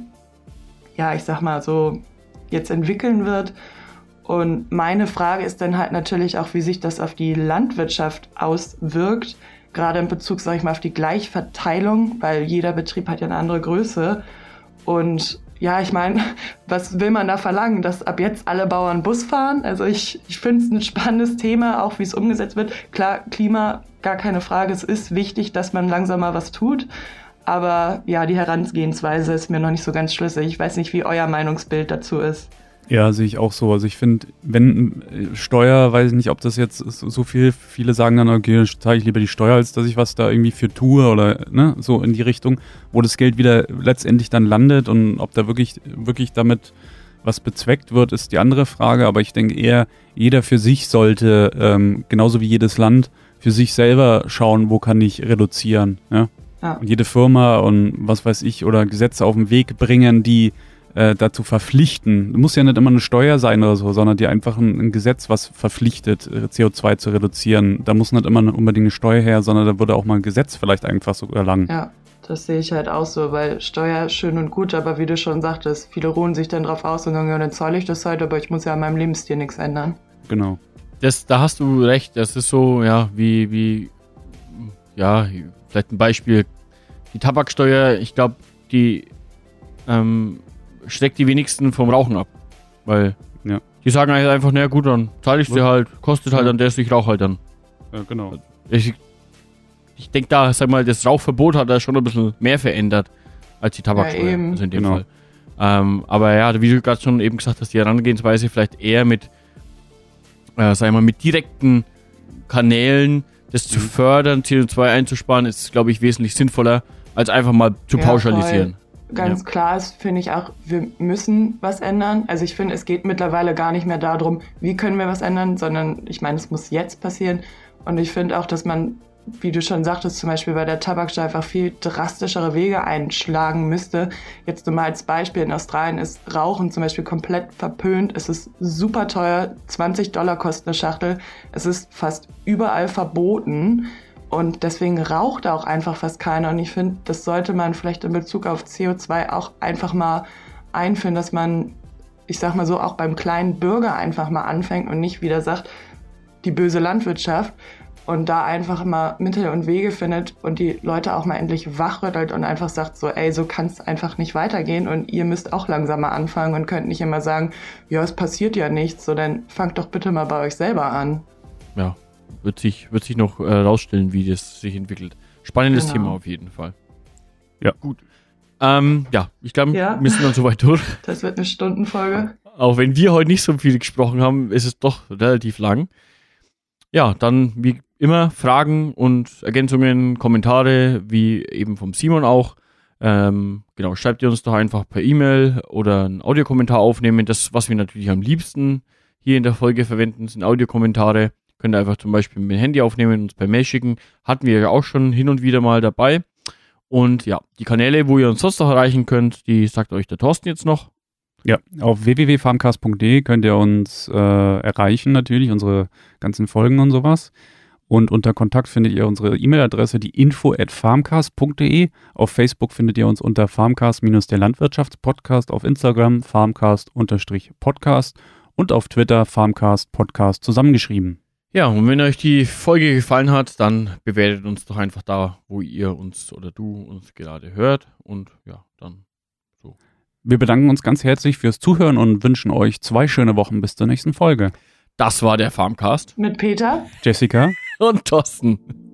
jetzt entwickeln wird. Und meine Frage ist dann halt natürlich auch, wie sich das auf die Landwirtschaft auswirkt. Gerade in Bezug, auf die Gleichverteilung, weil jeder Betrieb hat ja eine andere Größe. Und ja, ich meine, was will man da verlangen, dass ab jetzt alle Bauern Bus fahren? Also ich finde es ein spannendes Thema, auch wie es umgesetzt wird. Klar, Klima, gar keine Frage, es ist wichtig, dass man langsam mal was tut. Aber ja, die Herangehensweise ist mir noch nicht so ganz schlüssig. Ich weiß nicht, wie euer Meinungsbild dazu ist. Ja, sehe ich auch so. Also ich finde, wenn Steuer, weiß ich nicht, ob das jetzt so viele sagen dann, okay, zahle ich lieber die Steuer, als dass ich was da irgendwie für tue oder so in die Richtung, wo das Geld wieder letztendlich dann landet und ob da wirklich damit was bezweckt wird, ist die andere Frage. Aber ich denke eher, jeder für sich sollte, genauso wie jedes Land, für sich selber schauen, wo kann ich reduzieren. Ja? Ja. Und jede Firma und was weiß ich oder Gesetze auf den Weg bringen, die dazu verpflichten. Muss ja nicht immer eine Steuer sein oder so, sondern dir einfach ein Gesetz, was verpflichtet, CO2 zu reduzieren. Da muss nicht immer unbedingt eine Steuer her, sondern da würde auch mal ein Gesetz vielleicht einfach so erlangen. Ja, das sehe ich halt auch so, weil Steuer schön und gut, aber wie du schon sagtest, viele ruhen sich dann drauf aus und sagen, ja, dann zahle ich das halt, aber ich muss ja an meinem Lebensstil nichts ändern. Genau. Da hast du recht, das ist so, ja, wie vielleicht ein Beispiel, die Tabaksteuer, ich glaube, die schreckt die wenigsten vom Rauchen ab, weil die sagen halt einfach, naja gut, dann zahle ich dir halt, kostet halt dann ich rauche halt dann. Ja, genau. Ich denke da, sag mal, das Rauchverbot hat da schon ein bisschen mehr verändert als die Tabaksteuer, eben. Also in dem Fall. Aber ja, wie du gerade schon eben gesagt hast, die Herangehensweise vielleicht eher mit mit direkten Kanälen, das zu fördern, CO2 einzusparen, ist, glaube ich, wesentlich sinnvoller, als einfach mal zu pauschalisieren. Ganz klar ist, finde ich auch, wir müssen was ändern. Also ich finde, es geht mittlerweile gar nicht mehr darum, wie können wir was ändern, sondern ich meine, es muss jetzt passieren. Und ich finde auch, dass man, wie du schon sagtest, zum Beispiel bei der Tabaksteuer einfach viel drastischere Wege einschlagen müsste. Jetzt nur mal als Beispiel, in Australien ist Rauchen zum Beispiel komplett verpönt. Es ist super teuer, $20 kostet eine Schachtel. Es ist fast überall verboten. Und deswegen raucht da auch einfach fast keiner. Und ich finde, das sollte man vielleicht in Bezug auf CO2 auch einfach mal einführen, dass man, ich sag mal so, auch beim kleinen Bürger einfach mal anfängt und nicht wieder sagt, die böse Landwirtschaft, und da einfach mal Mittel und Wege findet und die Leute auch mal endlich wachrüttelt und einfach sagt so, ey, so kann es einfach nicht weitergehen und ihr müsst auch langsam mal anfangen und könnt nicht immer sagen, ja, es passiert ja nichts, so dann fangt doch bitte mal bei euch selber an. Ja. Wird sich noch rausstellen, wie das sich entwickelt. Spannendes Thema auf jeden Fall. Ja. Gut. Ich glaube, wir sind dann soweit durch. Das wird eine Stundenfolge. Auch wenn wir heute nicht so viel gesprochen haben, ist es doch relativ lang. Ja, dann wie immer Fragen und Ergänzungen, Kommentare, wie eben vom Simon auch. Schreibt ihr uns doch einfach per E-Mail oder einen Audiokommentar aufnehmen. Das, was wir natürlich am liebsten hier in der Folge verwenden, sind Audiokommentare. Könnt ihr einfach zum Beispiel mit dem Handy aufnehmen und uns per Mail schicken. Hatten wir ja auch schon hin und wieder mal dabei. Und ja, die Kanäle, wo ihr uns sonst noch erreichen könnt, die sagt euch der Thorsten jetzt noch. Ja, auf www.farmcast.de könnt ihr uns erreichen, natürlich, unsere ganzen Folgen und sowas. Und unter Kontakt findet ihr unsere E-Mail-Adresse, die info@farmcast.de. Auf Facebook findet ihr uns unter Farmcast- der Landwirtschaftspodcast, auf Instagram Farmcast_Podcast und auf Twitter Farmcast Podcast zusammengeschrieben. Ja, und wenn euch die Folge gefallen hat, dann bewertet uns doch einfach da, wo ihr uns oder du uns gerade hört. Und ja, dann so. Wir bedanken uns ganz herzlich fürs Zuhören und wünschen euch 2 schöne Wochen bis zur nächsten Folge. Das war der Farmcast. Mit Peter, Jessica und Thorsten.